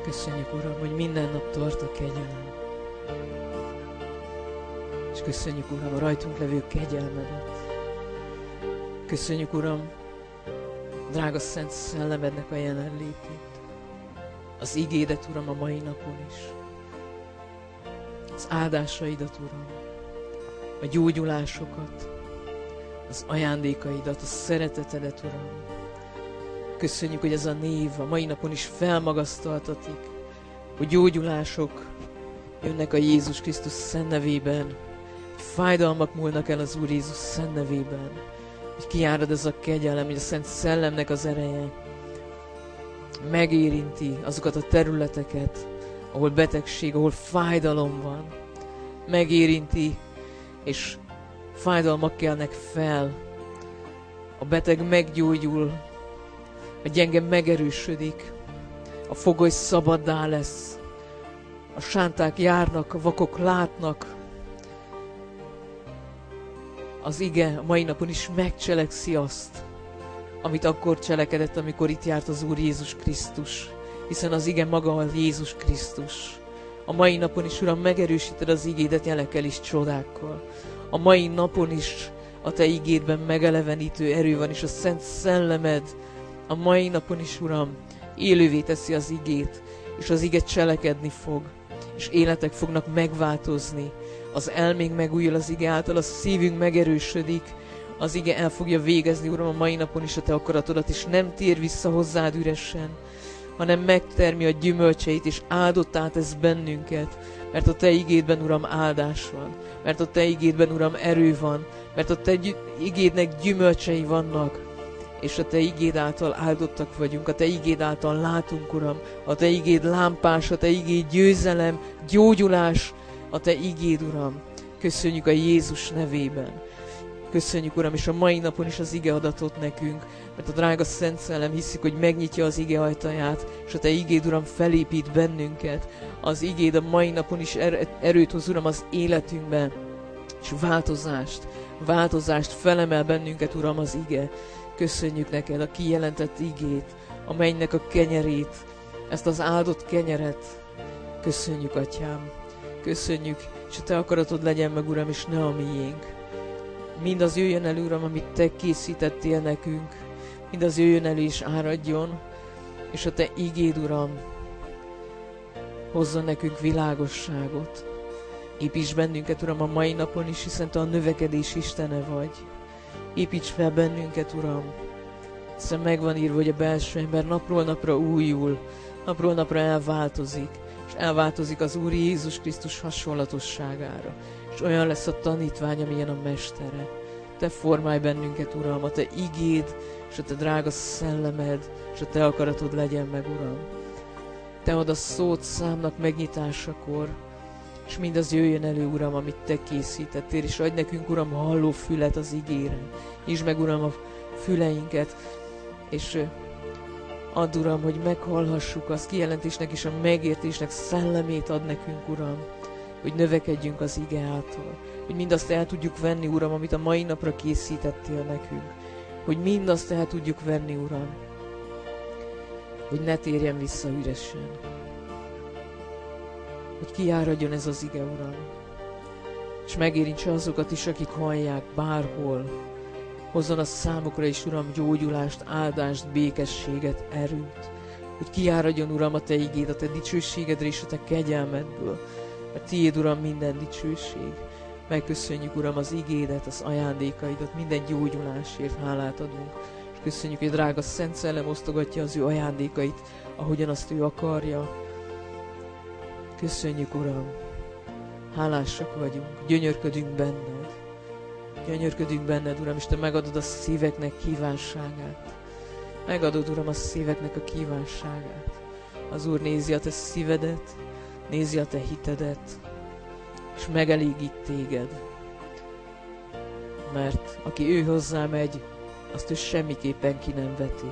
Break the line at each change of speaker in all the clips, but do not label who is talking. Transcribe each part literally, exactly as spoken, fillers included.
Köszönjük, Uram, hogy minden nap tart a kegyelem. És köszönjük, Uram, a rajtunk levő kegyelmedet. Köszönjük, Uram, drága Szent Szellemednek a jelenlétét. Az igédet, Uram, a mai napon is. Az áldásaidat, Uram. A gyógyulásokat. Az ajándékaidat, a szeretetedet, Uram. Köszönjük, hogy ez a név a mai napon is felmagasztaltatik, hogy gyógyulások jönnek a Jézus Krisztus szent nevében, hogy fájdalmak múlnak el az Úr Jézus szent nevében, hogy kiárad ez a kegyelem, hogy a Szent Szellemnek az ereje megérinti azokat a területeket, ahol betegség, ahol fájdalom van, megérinti, és fájdalmak kelnek fel, a beteg meggyógyul, a gyenge megerősödik, a fogoly szabaddá lesz, a sánták járnak, a vakok látnak. Az ige a mai napon is megcselekszi azt, amit akkor cselekedett, amikor itt járt az Úr Jézus Krisztus, hiszen az ige maga a Jézus Krisztus. A mai napon is, Uram, megerősíted az igédet jelekkel és csodákkal. A mai napon is a Te igédben megelevenítő erő van, és a Szent Szellemed a mai napon is, Uram, élővé teszi az igét, és az ige cselekedni fog, és életek fognak megváltozni. Az elménk megújul az ige által, a szívünk megerősödik, az ige el fogja végezni, Uram, a mai napon is a Te akaratodat, és nem tér vissza hozzád üresen, hanem megtermi a gyümölcseit, és áldottá tesz bennünket, mert a Te igédben, Uram, áldás van, mert a Te igédben, Uram, erő van, mert a Te igédnek gyümölcsei vannak, és a Te igéd által áldottak vagyunk, a Te igéd által látunk, Uram, a Te igéd lámpás, a Te igéd győzelem, gyógyulás, a Te igéd, Uram. Köszönjük a Jézus nevében. Köszönjük, Uram, és a mai napon is az ige adatot nekünk, mert a drága Szent Szellem hiszik, hogy megnyitja az ige ajtaját, és a Te igéd, Uram, felépít bennünket. Az igéd a mai napon is er- erőt hoz, Uram, az életünkben, és változást, változást felemel bennünket, Uram, az ige. Köszönjük neked a kijelentett igét, a mennynek a kenyerét, ezt az áldott kenyeret. Köszönjük, Atyám, köszönjük, és a Te akaratod legyen meg, Uram, és ne a miénk. Mindaz jöjjön elő, Uram, amit Te készítettél nekünk, mindaz jöjjön elő és áradjon, és a Te igéd, Uram, hozzon nekünk világosságot. Építs bennünket, Uram, a mai napon is, hiszen Te a növekedés Istene vagy. Építs fel bennünket, Uram, hiszen megvan írva, hogy a belső ember napról napra újul, napról napra elváltozik, és elváltozik az Úr Jézus Krisztus hasonlatosságára, és olyan lesz a tanítvány, amilyen a Mestere. Te formálj bennünket, Uram, a Te igéd, és a Te drága szellemed, és a Te akaratod legyen meg, Uram. Te ad a szót számnak megnyitásakor, és mindaz jöjjön elő, Uram, amit Te készítettél, és adj nekünk, Uram, halló fület az igére. Nyisd meg, Uram, a füleinket, és add, Uram, hogy meghallhassuk az kijelentésnek és a megértésnek szellemét ad nekünk, Uram, hogy növekedjünk az ige által, hogy mindazt el tudjuk venni, Uram, amit a mai napra készítettél nekünk, hogy mindazt el tudjuk venni, Uram, hogy ne térjen vissza üresen, hogy kiáradjon ez az ige, Uram, és megérintse azokat is, akik hallják bárhol, hozzon a számukra is, Uram, gyógyulást, áldást, békességet, erőt, hogy kiáradjon, Uram, a Te igéd, a Te dicsőségedre és a Te kegyelmedből, mert Tiéd, Uram, minden dicsőség. Megköszönjük, Uram, az igédet, az ajándékaidat, minden gyógyulásért hálát adunk, és köszönjük, hogy drága Szent Szellem osztogatja az ő ajándékait, ahogyan azt ő akarja. Köszönjük, Uram, hálásak vagyunk, gyönyörködünk benned, gyönyörködünk benned, Uram, és Te megadod a szíveknek kívánságát. Megadod, Uram, a szíveknek a kívánságát. Az Úr nézi a te szívedet, nézi a te hitedet, és megelégít téged. Mert aki ő hozzá megy, azt ő semmiképpen ki nem veti.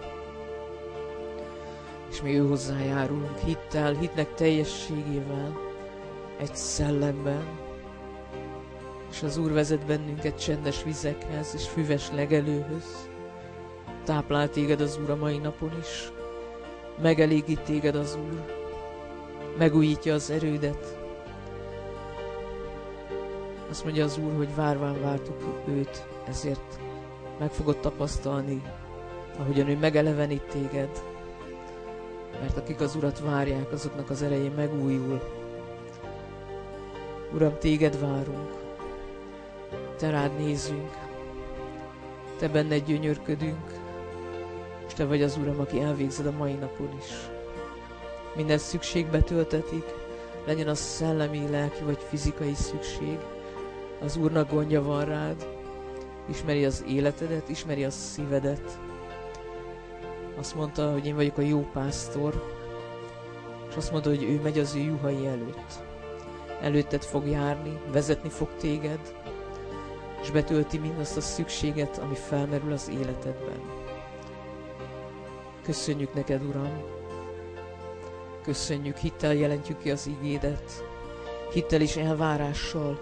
És mi ő hozzájárulunk hittel, hitnek teljességével, egy szellemben, és az Úr vezet bennünket csendes vizekhez és füves legelőhöz. Táplál téged az Úr a mai napon is, megelégít téged az Úr, megújítja az erődet. Azt mondja az Úr, hogy várván vártuk őt, ezért meg fogod tapasztalni, ahogyan ő megelevenít téged. Mert akik az Urat várják, azoknak az ereje megújul. Uram, téged várunk, te rád nézünk, te benned gyönyörködünk, és te vagy az Uram, aki elvégzed a mai napon is. Minden szükségbe töltetik, legyen az szellemi, lelki vagy fizikai szükség. Az Úrnak gondja van rád, ismeri az életedet, ismeri a szívedet. Azt mondta, hogy én vagyok a jó pásztor, és azt mondta, hogy ő megy az ő juhai előtt. Előtted fog járni, vezetni fog téged, és betölti mindazt a szükséget, ami felmerül az életedben. Köszönjük neked, Uram! Köszönjük, hittel jelentjük ki az igédet, hittel és elvárással,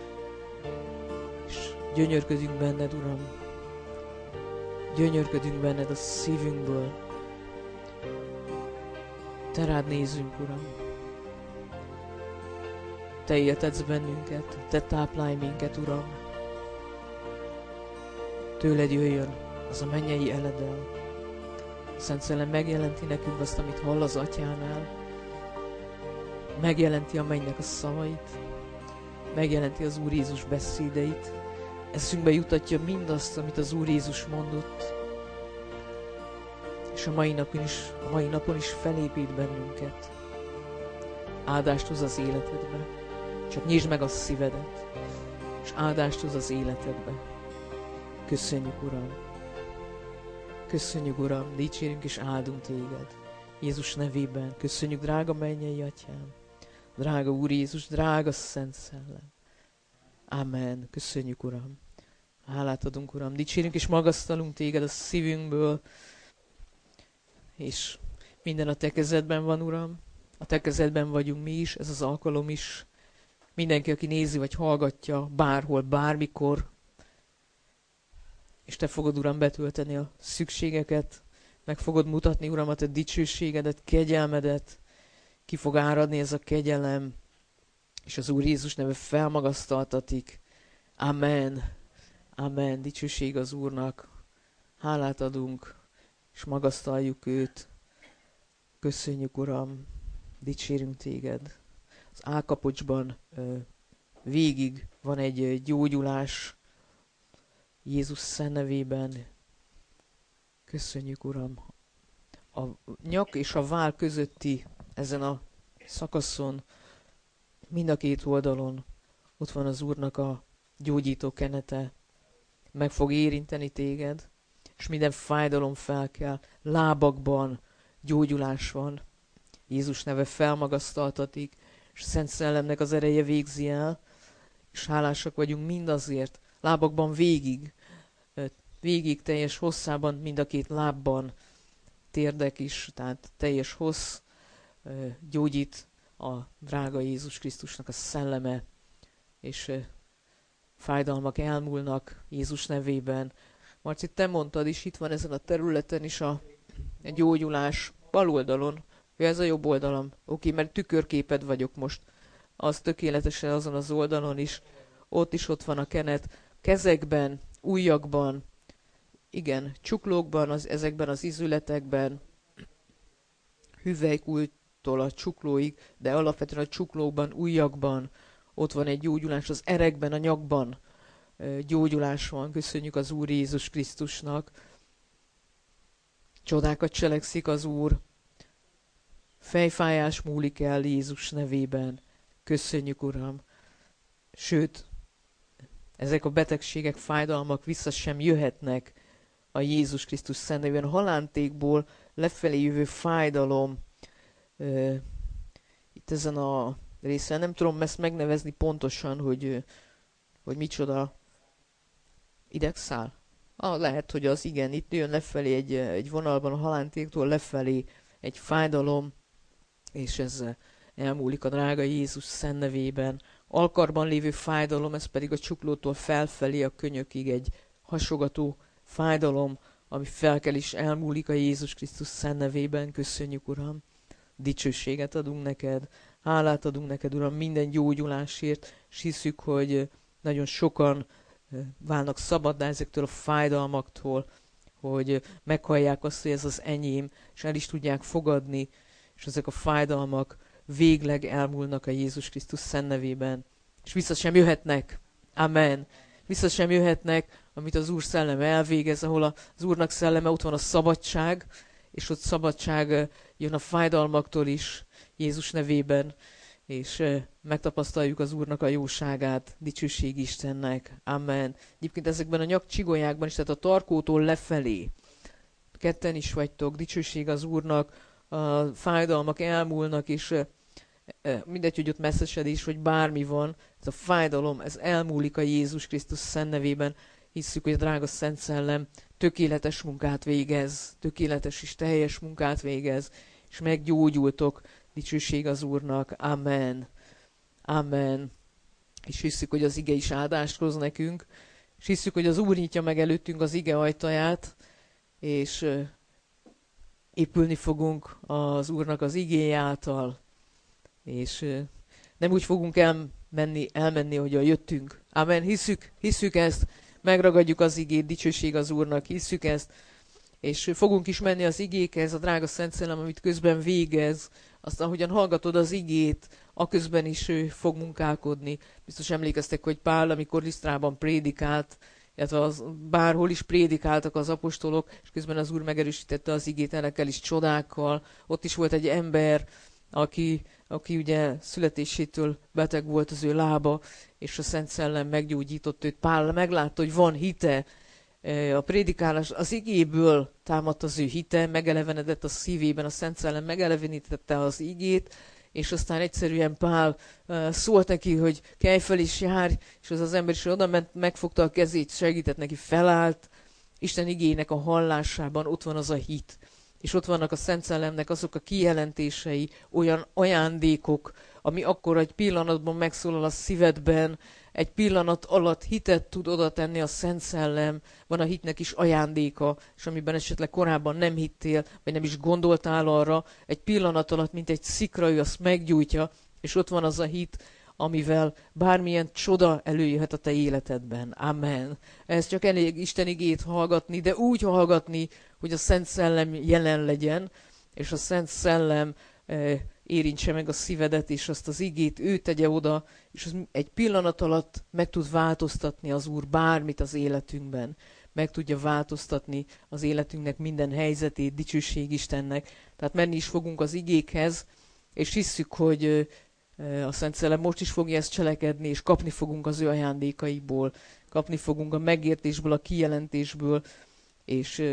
és gyönyörködünk benned, Uram! Gyönyörködünk benned a szívünkből. Te rád nézünk, Uram! Te éltetsz bennünket, Te táplálj minket, Uram! Tőled jöjjön az a mennyei eledel. Szent Szellem megjelenti nekünk azt, amit hall az Atyánál. Megjelenti a mennynek a szavait. Megjelenti az Úr Jézus beszédeit. Eszünkbe jutatja mindazt, amit az Úr Jézus mondott. És a mai napon is, a mai napon is felépít bennünket. Áldást hoz az életedbe. Csak nyisd meg a szívedet, és áldást hoz az életedbe. Köszönjük, Uram! Köszönjük, Uram! Dicsérünk és áldunk téged. Jézus nevében. Köszönjük, drága mennyei Atyám. Drága Úr Jézus, drága Szent Szellem. Amen. Köszönjük, Uram. Hálát adunk, Uram. Dicsérünk és magasztalunk téged a szívünkből. És minden a te kezedben van, Uram. A te kezedben vagyunk mi is, ez az alkalom is. Mindenki, aki nézi vagy hallgatja, bárhol, bármikor. És te fogod, Uram, betölteni a szükségeket. Meg fogod mutatni, Uram, a te dicsőségedet, kegyelmedet. Ki fog áradni ez a kegyelem. És az Úr Jézus neve felmagasztaltatik. Amen. Amen. Dicsőség az Úrnak. Hálát adunk, és magasztaljuk őt. Köszönjük, Uram. Dicsérünk téged. Az állkapocsban ö, végig van egy ö, gyógyulás Jézus szent nevében. Köszönjük, Uram. A nyak és a váll közötti ezen a szakaszon, mind a két oldalon ott van az Úrnak a gyógyító kenete. Meg fog érinteni téged, és minden fájdalom felkel. Lábakban gyógyulás van. Jézus neve felmagasztaltatik, és Szent Szellemnek az ereje végzi el, és hálásak vagyunk mindazért. Lábakban végig, végig teljes hosszában, mind a két lábban, térdek is, tehát teljes hossz, gyógyít a drága Jézus Krisztusnak a szelleme, és fájdalmak elmúlnak Jézus nevében. Marci, te mondtad is, itt van ezen a területen is a, a gyógyulás bal oldalon. Ja, ez a jobb oldalam. Oké, mert tükörképed vagyok most. Az tökéletesen azon az oldalon is. Ott is ott van a kenet. Kezekben, ujjakban, igen, csuklókban, az, ezekben az izületekben, hüvelykújtól a csuklóig, de alapvetően a csuklókban, ujjakban, ott van egy gyógyulás, az erekben, a nyakban gyógyulás van. Köszönjük az Úr Jézus Krisztusnak. Csodákat cselekszik az Úr. Fejfájás múlik el Jézus nevében. Köszönjük, Uram. Sőt, ezek a betegségek, fájdalmak vissza sem jöhetnek a Jézus Krisztus szent nevében. A halántékból lefelé jövő fájdalom, uh, itt ezen a részen, nem tudom ezt megnevezni pontosan, hogy, uh, hogy micsoda idegszál. Ah, lehet, hogy az igen, itt jön lefelé egy, egy vonalban a halántéktól lefelé egy fájdalom, és ez elmúlik a drága Jézus szent nevében. Alkarban lévő fájdalom, ez pedig a csuklótól felfelé a könyökig egy hasogató fájdalom, ami felkel is elmúlik a Jézus Krisztus szent nevében. Köszönjük, Uram. dicsőséget adunk neked, hálát adunk neked, Uram, minden gyógyulásért, és hiszük, hogy nagyon sokan válnak szabaddá ezektől a fájdalmaktól, hogy meghallják azt, hogy ez az enyém, és el is tudják fogadni, és ezek a fájdalmak végleg elmúlnak a Jézus Krisztus szent nevében, és vissza sem jöhetnek. Amen. Vissza sem jöhetnek, amit az Úr szelleme elvégez, ahol az Úrnak szelleme, ott van a szabadság, és ott szabadság jön a fájdalmaktól is, Jézus nevében, és megtapasztaljuk az Úrnak a jóságát, dicsőség Istennek. Amen. Egyébként ezekben a nyakcsigolyákban is, tehát a tarkótól lefelé, ketten is vagytok, dicsőség az Úrnak, a fájdalmak elmúlnak, és mindegy, hogy ott messzesedés, vagy bármi van, ez a fájdalom, ez elmúlik a Jézus Krisztus szent nevében. Hisszük, hogy a drága Szent Szellem tökéletes munkát végez, tökéletes és teljes munkát végez, és meggyógyultok, dicsőség az Úrnak. Amen. Amen. És hisszük, hogy az ige is áldást hoz nekünk, és hisszük, hogy az Úr nyitja meg előttünk az ige ajtaját, és épülni fogunk az Úrnak az igéje által, és nem úgy fogunk elmenni, elmenni, hogy a jöttünk. Amen. Hisszük, hisszük ezt, megragadjuk az igét, dicsőség az Úrnak, hisszük ezt, és fogunk is menni az igékhez, a drága Szent Szellem, amit közben végez, aztán, ahogyan hallgatod az igét, aközben is ő fog munkálkodni. Biztos emlékeztek, hogy Pál, amikor Lisztrában prédikált, illetve az, bárhol is prédikáltak az apostolok, és közben az Úr megerősítette az igét elekkel is, csodákkal. Ott is volt egy ember, aki, aki ugye születésétől beteg volt az ő lába, és a Szent Szellem meggyógyított őt. Pál meglátta, hogy van hite, a prédikálás, az igéből támadt az ő hite, megelevenedett a szívében, a Szent Szellem megelevenítette az igét, és aztán egyszerűen Pál uh, szólt neki, hogy kelj fel és járj, és az az ember is oda ment, megfogta a kezét, segített neki, felállt. Isten igének a hallásában ott van az a hit, és ott vannak a Szent Szellemnek azok a kijelentései, olyan ajándékok, ami akkor egy pillanatban megszólal a szívedben, egy pillanat alatt hitet tud oda tenni a Szent Szellem, van a hitnek is ajándéka, és amiben esetleg korábban nem hittél, vagy nem is gondoltál arra, egy pillanat alatt, mint egy szikra, ő azt meggyújtja, és ott van az a hit, amivel bármilyen csoda előjöhet a te életedben. Amen. Ez csak elég Isten igét hallgatni, de úgy hallgatni, hogy a Szent Szellem jelen legyen, és a Szent Szellem eh, érintse meg a szívedet, és azt az igét ő tegye oda, és az egy pillanat alatt meg tud változtatni az Úr bármit az életünkben. Meg tudja változtatni az életünknek minden helyzetét, dicsőség Istennek. Tehát menni is fogunk az igékhez, és hisszük, hogy a Szent Szellem most is fogja ezt cselekedni, és kapni fogunk az ő ajándékaiból, kapni fogunk a megértésből, a kijelentésből, és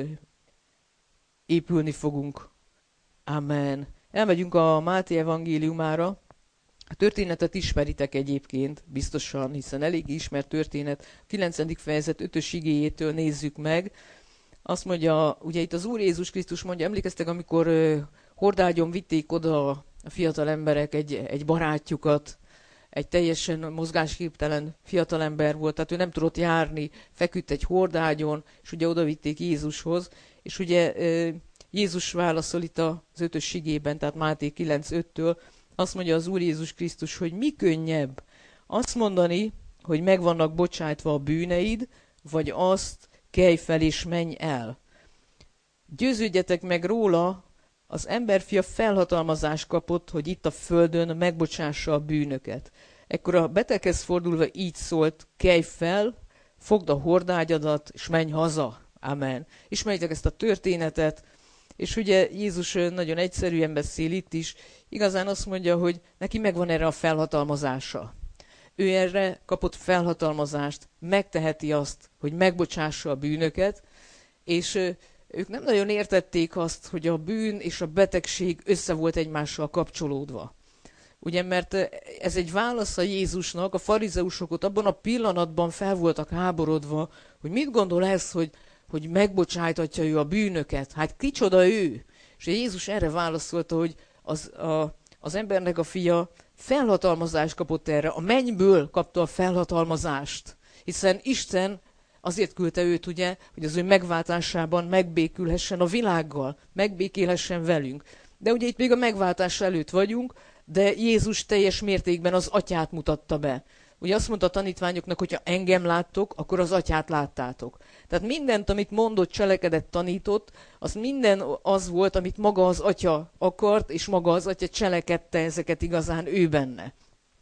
épülni fogunk. Amen. Elmegyünk a Máté evangéliumára. A történetet ismeritek egyébként, biztosan, hiszen elég ismert történet. A kilencedik fejezet ötös igéjétől nézzük meg. Azt mondja, ugye itt az Úr Jézus Krisztus mondja, emlékeztek, amikor uh, hordágyon vitték oda a fiatal emberek egy, egy barátjukat, egy teljesen mozgásképtelen fiatalember volt, tehát ő nem tudott járni, feküdt egy hordágyon, és ugye oda vitték Jézushoz, és ugye uh, Jézus válaszol itt az ötös igében, tehát Máté kilenc öttől, azt mondja az Úr Jézus Krisztus, hogy mi könnyebb azt mondani, hogy meg vannak bocsájtva a bűneid, vagy azt, kelj fel és menj el. Győződjetek meg róla, az emberfia felhatalmazást kapott, hogy itt a földön megbocsássa a bűnöket. Ekkor a beteghez fordulva így szólt, kelj fel, fogd a hordágyadat, és menj haza. Amen. Ismerjétek ezt a történetet, és ugye Jézus nagyon egyszerűen beszél itt is, igazán azt mondja, hogy neki megvan erre a felhatalmazása. Ő erre kapott felhatalmazást, megteheti azt, hogy megbocsássa a bűnöket, és ők nem nagyon értették azt, hogy a bűn és a betegség össze volt egymással kapcsolódva. Ugye, mert ez egy válasz a Jézusnak, a farizeusok ott abban a pillanatban fel voltak háborodva, hogy mit gondol ez, hogy hogy megbocsájtatja ő a bűnöket. Hát kicsoda ő? És Jézus erre válaszolta, hogy az, a, az embernek a fia felhatalmazást kapott erre. A mennyből kapta a felhatalmazást. Hiszen Isten azért küldte őt, ugye, hogy az ő megváltásában megbékülhessen a világgal, megbékélhessen velünk. De ugye itt még a megváltás előtt vagyunk, de Jézus teljes mértékben az atyát mutatta be. Ugye azt mondta a tanítványoknak, hogy ha engem láttok, akkor az atyát láttátok. Tehát mindent, amit mondott, cselekedett, tanított, az minden az volt, amit maga az atya akart, és maga az atya cselekedte ezeket igazán ő benne.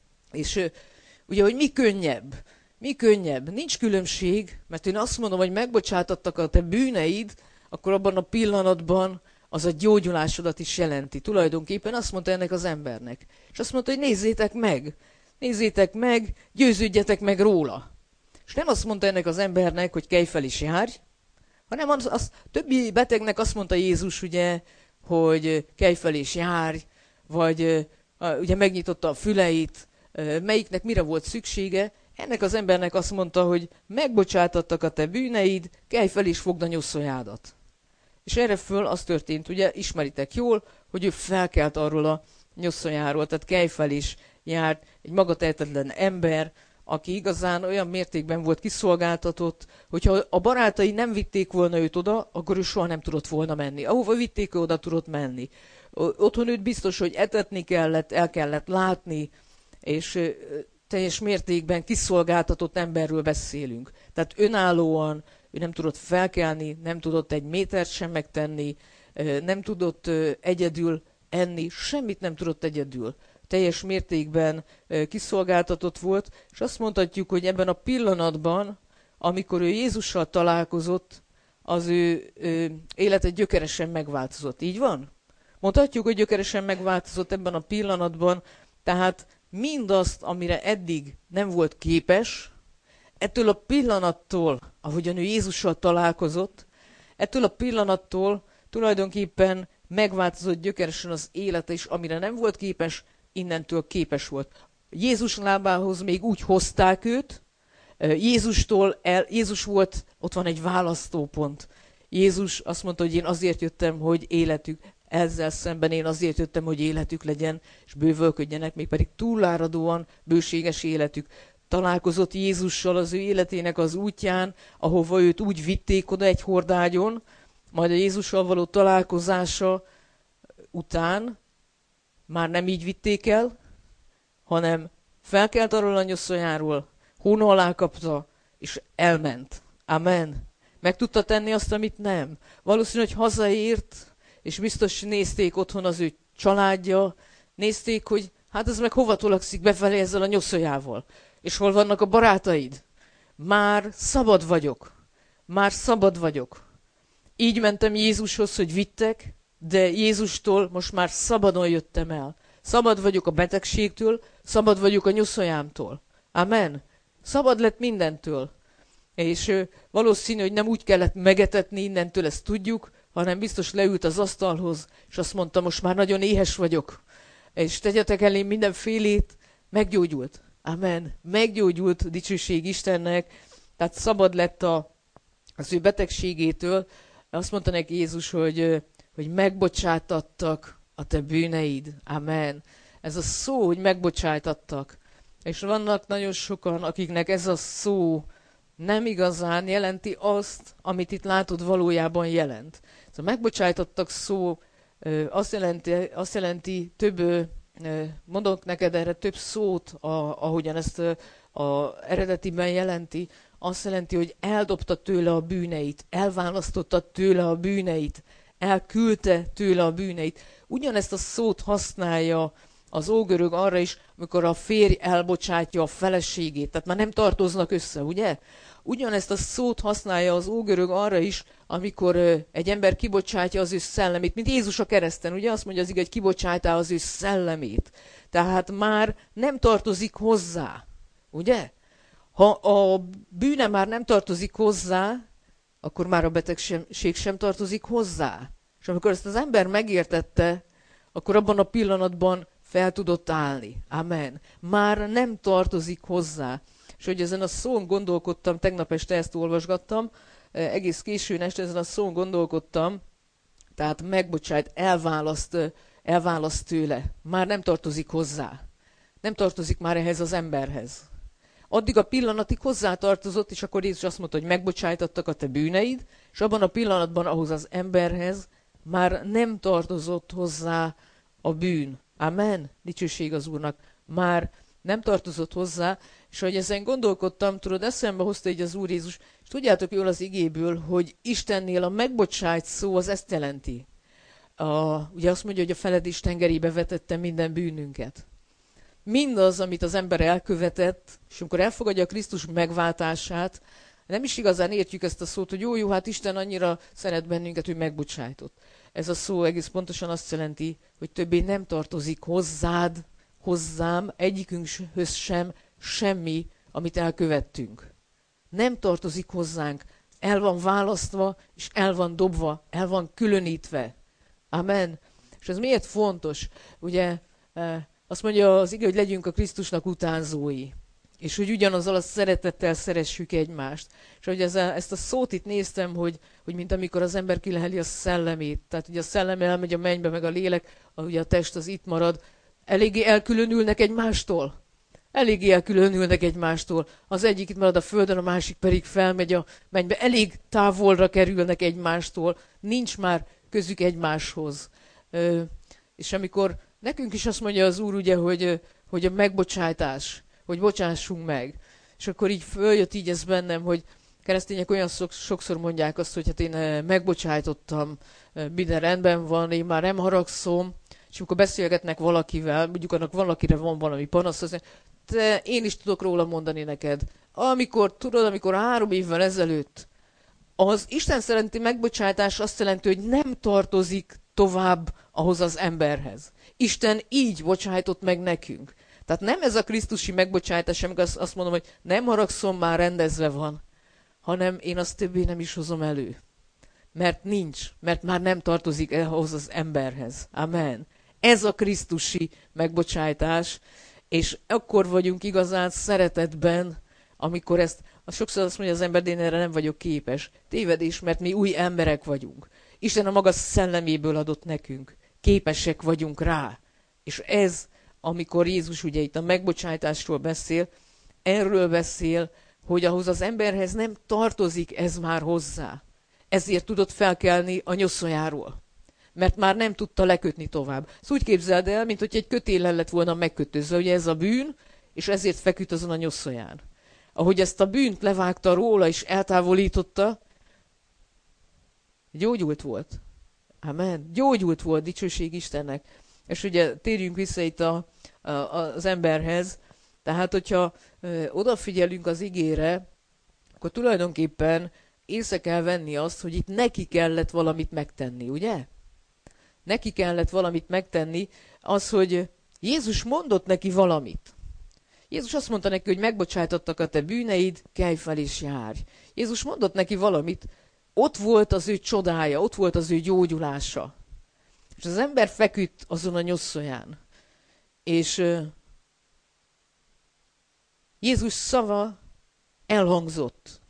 És ugye, hogy mi könnyebb? Mi könnyebb? Nincs különbség, mert én azt mondom, hogy megbocsátattak a te bűneid, akkor abban a pillanatban az a gyógyulásodat is jelenti. Tulajdonképpen azt mondta ennek az embernek. És azt mondta, hogy nézzétek meg, nézzétek meg, győződjetek meg róla. És nem azt mondta ennek az embernek, hogy kelj fel is járj, hanem az, az többi betegnek azt mondta Jézus, ugye, hogy kelj fel és járj, vagy ugye megnyitotta a füleit, melyiknek mire volt szüksége. Ennek az embernek azt mondta, hogy megbocsátattak a te bűneid, kelj fel és fogd a nyoszójádat. És erre föl az történt, ugye ismeritek jól, hogy ő felkelt arról a nyoszójáról, tehát kelj fel is járt, egy magatehetetlen ember, aki igazán olyan mértékben volt kiszolgáltatott, hogyha a barátai nem vitték volna őt oda, akkor ő soha nem tudott volna menni. Ahova vitték, oda tudott menni. Otthon őt biztos, hogy etetni kellett, el kellett látni, és teljes mértékben kiszolgáltatott emberről beszélünk. Tehát önállóan ő nem tudott felkelni, nem tudott egy métert sem megtenni, nem tudott egyedül enni, semmit nem tudott egyedül. Teljes mértékben kiszolgáltatott volt, és azt mondhatjuk, hogy ebben a pillanatban, amikor ő Jézussal találkozott, az ő, ő élete gyökeresen megváltozott. Így van? Mondhatjuk, hogy gyökeresen megváltozott ebben a pillanatban, tehát mindazt, amire eddig nem volt képes, ettől a pillanattól, ahogyan ő Jézussal találkozott, ettől a pillanattól tulajdonképpen megváltozott gyökeresen az élete is, amire nem volt képes, innentől képes volt. Jézus lábához még úgy hozták őt, Jézustól el, Jézus volt, ott van egy választópont. Jézus azt mondta, hogy én azért jöttem, hogy életük, ezzel szemben én azért jöttem, hogy életük legyen, és bővölködjenek, mégpedig túláradóan bőséges életük. Találkozott Jézussal az ő életének az útján, ahova őt úgy vitték oda egy hordágyon, majd a Jézussal való találkozása után már nem így vitték el, hanem felkelt arról a nyoszójáról, hóna alá kapta, és elment. Amen. Meg tudta tenni azt, amit nem. Valószínű, hogy hazaért, és biztos nézték otthon az ő családja, nézték, hogy hát ez meg hova tolakszik befelé ezzel a nyoszójával. És hol vannak a barátaid? Már szabad vagyok. Már szabad vagyok. Így mentem Jézushoz, hogy vittek, de Jézustól most már szabadon jöttem el. Szabad vagyok a betegségtől, szabad vagyok a nyoszójámtól. Amen. Szabad lett mindentől. És ö, valószínű, hogy nem úgy kellett megetetni innentől, ezt tudjuk, hanem biztos leült az asztalhoz, és azt mondta, most már nagyon éhes vagyok. És tegyetek elém mindenfélét, meggyógyult. Amen. Meggyógyult, dicsőség Istennek. Tehát szabad lett a, az ő betegségétől. Azt mondta neki Jézus, hogy, hogy megbocsátattak a te bűneid. Amen. Ez a szó, hogy megbocsátattak. És vannak nagyon sokan, akiknek ez a szó nem igazán jelenti azt, amit itt látod, valójában jelent. Ez a megbocsájtottak szó azt jelenti, azt jelenti több, mondok neked erre több szót, a, ahogyan ezt a eredetiben jelenti, azt jelenti, hogy eldobta tőle a bűneit, elválasztotta tőle a bűneit, elküldte tőle a bűneit. Ugyanezt a szót használja az ógörög arra is, amikor a férj elbocsátja a feleségét, tehát már nem tartoznak össze, ugye? Ugyanezt a szót használja az ógörög arra is, amikor egy ember kibocsátja az ő szellemét, mint Jézus a kereszten, ugye? Azt mondja az ige, hogy kibocsátá az ő szellemét. Tehát már nem tartozik hozzá, ugye? Ha a bűne már nem tartozik hozzá, akkor már a betegség sem tartozik hozzá. És amikor ezt az ember megértette, akkor abban a pillanatban fel tudott állni. Amen. Már nem tartozik hozzá. És hogy ezen a szón gondolkodtam, tegnap este ezt olvasgattam, egész későn este ezen a szón gondolkodtam, tehát megbocsájt, elválaszt, elválaszt tőle. Már nem tartozik hozzá. Nem tartozik már ehhez az emberhez. Addig a pillanatig hozzátartozott, és akkor Jézus azt mondta, hogy megbocsájtattak a te bűneid, és abban a pillanatban ahhoz az emberhez már nem tartozott hozzá a bűn. Amen. Dicsőség az Úrnak. Már nem tartozott hozzá, és ahogy ezen gondolkodtam, tudod, eszembe hozta így az Úr Jézus, és tudjátok jól az igéből, hogy Istennél a megbocsájt szó az ezt jelenti. A, ugye azt mondja, hogy a feledés tengerébe vetette minden bűnünket. Mindaz, amit az ember elkövetett, és amikor elfogadja a Krisztus megváltását, nem is igazán értjük ezt a szót, hogy jó, jó, hát Isten annyira szeret bennünket, hogy megbocsájtott. Ez a szó egész pontosan azt jelenti, hogy többé nem tartozik hozzád, hozzám, egyikünkhöz sem semmi, amit elkövettünk. Nem tartozik hozzánk. El van választva, és el van dobva, el van különítve. Amen. És ez miért fontos? Ugye azt mondja az ige, hogy legyünk a Krisztusnak utánzói. És hogy ugyanazzal a szeretettel szeressük egymást. És hogy ez a, ezt a szót itt néztem, hogy, hogy mint amikor az ember kileheli a szellemét. Tehát ugye a szellem elmegy a mennybe, meg a lélek, a, ugye a test az itt marad. Eléggé elkülönülnek egymástól. Eléggé elkülönülnek egymástól. Az egyik itt marad a földön, a másik pedig felmegy a mennybe. Elég távolra kerülnek egymástól. Nincs már közük egymáshoz. Ö, és amikor nekünk is azt mondja az Úr, ugye, hogy, hogy a megbocsájtás, hogy bocsássunk meg. És akkor így följött így ez bennem, hogy keresztények olyan sokszor mondják azt, hogy hát én megbocsájtottam, minden rendben van, én már nem haragszom, és amikor beszélgetnek valakivel, mondjuk annak valakire van valami panasz, az, te, én is tudok róla mondani neked. Amikor, tudod, amikor három évvel ezelőtt az Isten szerinti megbocsátás azt jelenti, hogy nem tartozik tovább ahhoz az emberhez. Isten így bocsájtott meg nekünk. Tehát nem ez a krisztusi megbocsátás, amikor azt, azt mondom, hogy nem haragszom, már rendezve van, hanem én azt többé nem is hozom elő. Mert nincs, mert már nem tartozik ahhoz az emberhez. Amen. Ez a krisztusi megbocsátás, és akkor vagyunk igazán szeretetben, amikor ezt, sokszor azt mondja az ember, de én erre nem vagyok képes. Tévedés, mert mi új emberek vagyunk. Isten a maga szelleméből adott nekünk. Képesek vagyunk rá. És ez, amikor Jézus ugye itt a megbocsátásról beszél, erről beszél, hogy ahhoz az emberhez nem tartozik ez már hozzá. Ezért tudott felkelni a nyoszójáról. Mert már nem tudta lekötni tovább. Szóval úgy képzeld el, mint hogy egy kötéllel lett volna megkötözve. Ugye ez a bűn, és ezért feküdt azon a nyoszóján. Ahogy ezt a bűnt levágta róla és eltávolította, gyógyult volt. Amen. Gyógyult volt, dicsőség Istennek. És ugye térjünk vissza itt a, a, az emberhez. Tehát, hogyha ö, odafigyelünk az igére, akkor tulajdonképpen észre kell venni azt, hogy itt neki kellett valamit megtenni, ugye? Neki kellett valamit megtenni, az, hogy Jézus mondott neki valamit. Jézus azt mondta neki, hogy megbocsájtottak a te bűneid, kelj fel és járj. Jézus mondott neki valamit, ott volt az ő csodája, ott volt az ő gyógyulása. És az ember feküdt azon a nyoszóján. És uh, Jézus szava elhangzott.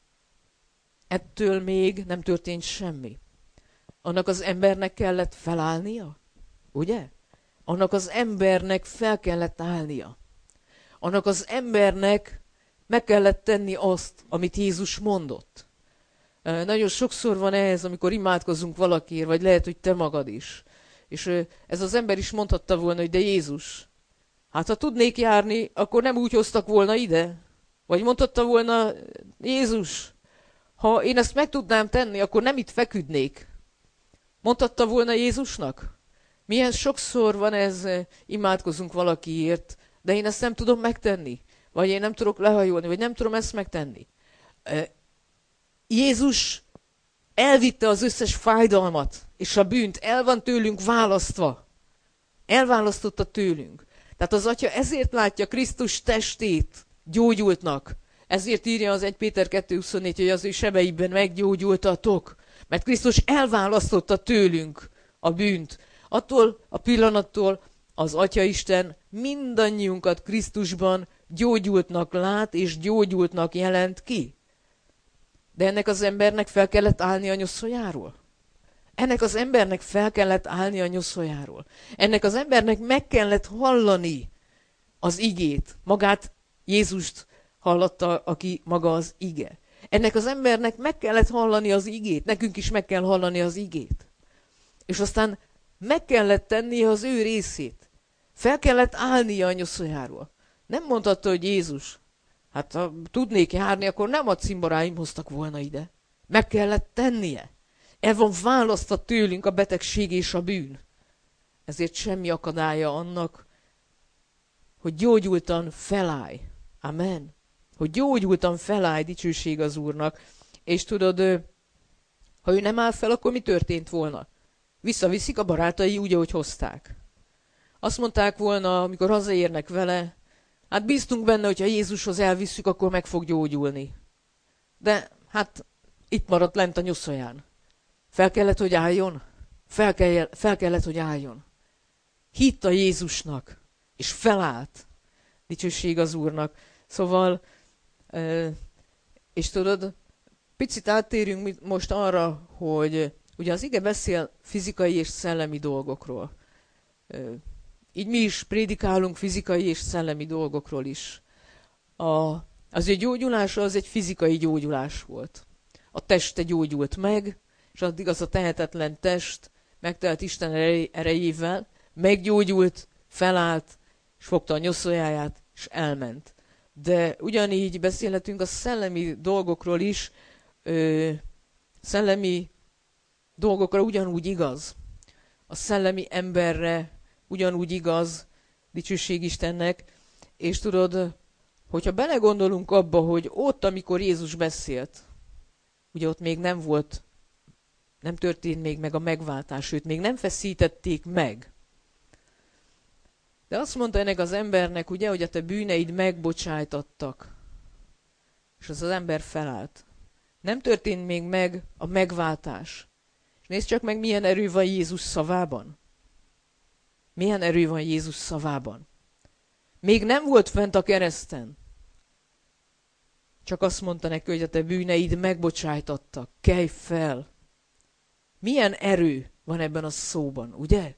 Ettől még nem történt semmi. Annak az embernek kellett felállnia, ugye? Annak az embernek fel kellett állnia. Annak az embernek meg kellett tenni azt, amit Jézus mondott. Nagyon sokszor van ehhez, amikor imádkozunk valakiért, vagy lehet, hogy te magad is. És ez az ember is mondhatta volna, hogy de Jézus, hát ha tudnék járni, akkor nem úgy hoztak volna ide. Vagy mondhatta volna, Jézus, ha én ezt meg tudnám tenni, akkor nem itt feküdnék. Mondhatta volna Jézusnak? Milyen sokszor van ez, imádkozunk valakiért, de én ezt nem tudom megtenni. Vagy én nem tudok lehajolni, vagy nem tudom ezt megtenni. Jézus elvitte az összes fájdalmat, és a bűnt el van tőlünk választva. Elválasztotta tőlünk. Tehát az Atya ezért látja Krisztus testét gyógyultnak. Ezért írja az Első Péter kettő huszonnégy, hogy az ő sebeiben meggyógyultatok. Mert Krisztus elválasztotta tőlünk a bűnt. Attól a pillanattól az Atya Isten mindannyiunkat Krisztusban gyógyultnak lát, és gyógyultnak jelent ki. De ennek az embernek fel kellett állni a nyoszójáról. Ennek az embernek fel kellett állni a nyoszójáról. Ennek az embernek meg kellett hallani az igét. Magát Jézust hallotta, aki maga az ige. Ennek az embernek meg kellett hallani az igét. Nekünk is meg kell hallani az igét. És aztán meg kellett tennie az ő részét. Fel kellett állnia a nyoszójáról. Nem mondhatta, hogy Jézus, hát ha tudnék járni, akkor nem a cimboráim hoztak volna ide. Meg kellett tennie. El van választva tőlünk a betegség és a bűn. Ezért semmi akadálya annak, hogy gyógyultan felállj. Amen. Hogy gyógyultan felállj, dicsőség az Úrnak. És tudod, ha ő nem áll fel, akkor mi történt volna? Visszaviszik a barátai úgy, ahogy hozták. Azt mondták volna, amikor hazaérnek vele, hát bíztunk benne, hogyha Jézushoz elvisszük, akkor meg fog gyógyulni. De hát itt maradt lent a nyoszóján. Fel kellett, hogy álljon? Fel, kell, fel kellett, hogy álljon. Hitt a Jézusnak, és felállt. Dicsőség az Úrnak. Szóval, és tudod, picit áttérünk most arra, hogy ugye az ige beszél fizikai és szellemi dolgokról. Így mi is prédikálunk fizikai és szellemi dolgokról is. A, az ő gyógyulása az egy fizikai gyógyulás volt. A teste gyógyult meg, és addig az a tehetetlen test megtelt Isten erejével, meggyógyult, felállt, és fogta a nyoszójáját, és elment. De ugyanígy beszélhetünk a szellemi dolgokról is, ö, szellemi dolgokra ugyanúgy igaz. A szellemi emberre ugyanúgy igaz, dicsőség Istennek, és tudod, hogyha belegondolunk abba, hogy ott, amikor Jézus beszélt, ugye ott még nem volt, nem történt még meg a megváltás, őt még nem feszítették meg. De azt mondta ennek az embernek, ugye, hogy a te bűneid megbocsájtattak. És az az ember felállt. Nem történt még meg a megváltás. És nézd csak meg, milyen erő van Jézus szavában. Milyen erő van Jézus szavában. Még nem volt fent a kereszten. Csak azt mondta neki, hogy a te bűneid megbocsájtattak. Kelj fel. Milyen erő van ebben a szóban, ugye?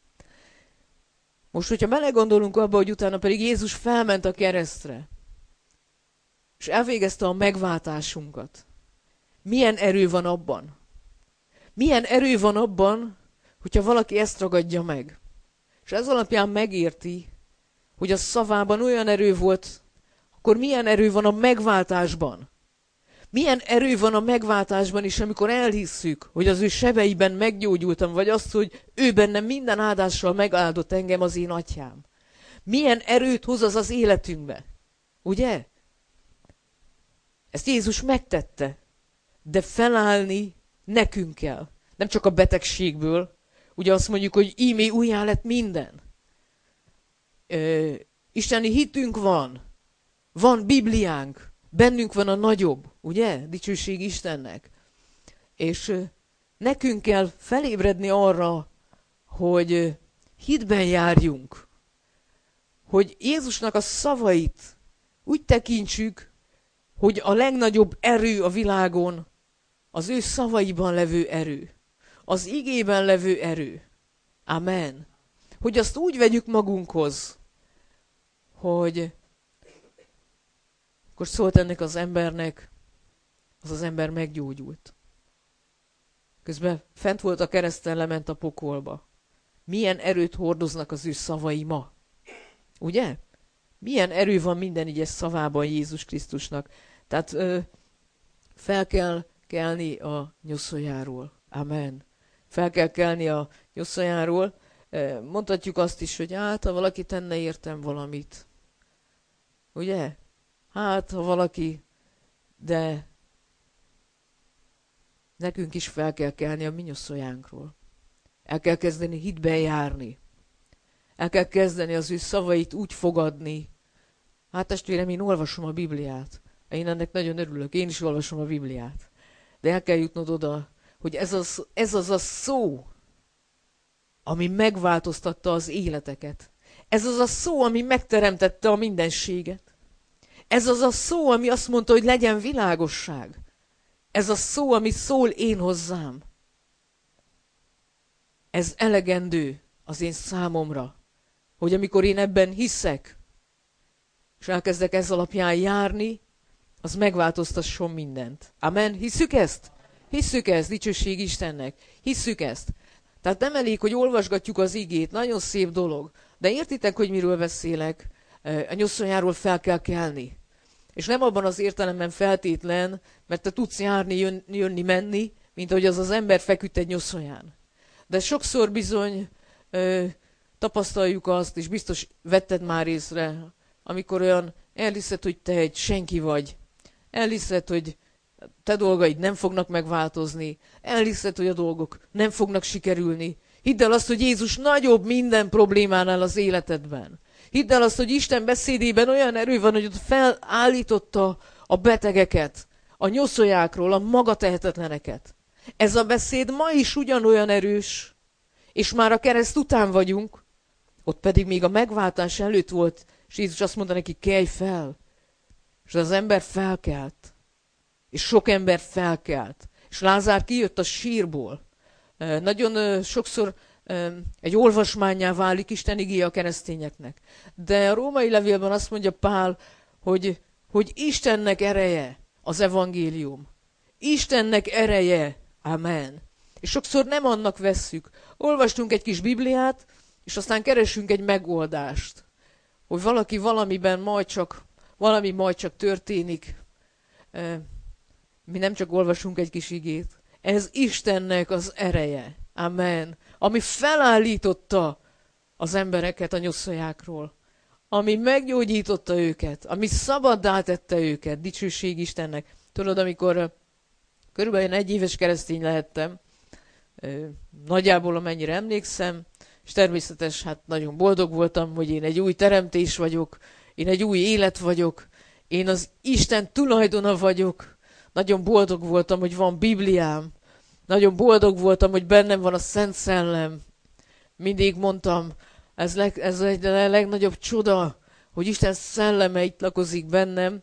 Most, hogyha belegondolunk abba, hogy utána pedig Jézus felment a keresztre, és elvégezte a megváltásunkat. Milyen erő van abban? Milyen erő van abban, hogyha valaki ezt ragadja meg? És ez alapján megérti, hogy a szavában olyan erő volt, akkor milyen erő van a megváltásban? Milyen erő van a megváltásban is, amikor elhisszük, hogy az ő sebeiben meggyógyultam, vagy azt, hogy ő bennem minden áldással megáldott engem az én atyám. Milyen erőt hoz az az életünkbe? Ugye? Ezt Jézus megtette, de felállni nekünk kell. Nem csak a betegségből. Ugye azt mondjuk, hogy ímé újjá lett minden. Ö, isteni hitünk van. Van Bibliánk. Bennünk van a nagyobb, ugye? Dicsőség Istennek. És ö, nekünk kell felébredni arra, hogy ö, hitben járjunk. Hogy Jézusnak a szavait úgy tekintsük, hogy a legnagyobb erő a világon az ő szavaiban levő erő. Az igében levő erő. Amen. Hogy azt úgy vegyük magunkhoz, hogy akkor szólt ennek az embernek, az az ember meggyógyult. Közben fent volt a kereszten, lement a pokolba. Milyen erőt hordoznak az ő szavai ma? Ugye? Milyen erő van minden egyes szavában Jézus Krisztusnak. Tehát ö, fel kell kelni a nyoszójáról. Amen. Fel kell kelni a nyoszójáról. Mondhatjuk azt is, hogy hát, ha valaki tenne értem valamit. Ugye? Hát, ha valaki, de nekünk is fel kell kelni a mi nyoszójánkról. El kell kezdeni hitben járni. El kell kezdeni az ő szavait úgy fogadni. Hát testvérem, én olvasom a Bibliát. Én ennek nagyon örülök, én is olvasom a Bibliát. De el kell jutnod oda, hogy ez az, ez az a szó, ami megváltoztatta az életeket. Ez az a szó, ami megteremtette a mindenséget. Ez az a szó, ami azt mondta, hogy legyen világosság. Ez a szó, ami szól én hozzám. Ez elegendő az én számomra, hogy amikor én ebben hiszek, és elkezdek ez alapján járni, az megváltoztasson mindent. Amen. Hisszük ezt? Hisszük ezt, dicsőség Istennek. Hisszük ezt. Tehát nem elég, hogy olvasgatjuk az igét, nagyon szép dolog. De értitek, hogy miről beszélek? A nyoszonjáról fel kell kelni. És nem abban az értelemben feltétlen, mert te tudsz járni, jön, jönni, menni, mint ahogy az az ember feküdt egy nyoszonyán. De sokszor bizony ö, tapasztaljuk azt, és biztos vetted már észre, amikor olyan elhiszed, hogy te egy senki vagy. Elhiszed, hogy te dolgaid nem fognak megváltozni. Elhiszed, hogy a dolgok nem fognak sikerülni. Hidd el azt, hogy Jézus nagyobb minden problémánál az életedben. Hidd el azt, hogy Isten beszédében olyan erő van, hogy ott felállította a betegeket, a nyoszójákról, a magatehetetleneket. Ez a beszéd ma is ugyanolyan erős, és már a kereszt után vagyunk, ott pedig még a megváltás előtt volt, és Jézus azt mondta neki, kelj fel. És az ember felkelt. És sok ember felkelt. És Lázár kijött a sírból. Nagyon sokszor egy olvasmánnyá válik Isten igéje a keresztényeknek. De a római levélben azt mondja Pál, hogy, hogy Istennek ereje az evangélium. Istennek ereje. Amen. És sokszor nem annak vesszük. Olvastunk egy kis Bibliát, és aztán keresünk egy megoldást. Hogy valaki valamiben majd csak, valami majd csak történik. Mi nem csak olvasunk egy kis igét. Ez Istennek az ereje. Amen. Ami felállította az embereket a nyoszójákról. Ami meggyógyította őket. Ami szabaddá tette őket. Dicsőség Istennek. Tudod, amikor körülbelül egy éves keresztény lehettem, nagyjából amennyire emlékszem, és természetes, hát nagyon boldog voltam, hogy én egy új teremtés vagyok, én egy új élet vagyok, én az Isten tulajdona vagyok. Nagyon boldog voltam, hogy van Bibliám. Nagyon boldog voltam, hogy bennem van a Szent Szellem. Mindig mondtam, ez, leg, ez egy a legnagyobb csoda, hogy Isten szelleme itt lakozik bennem.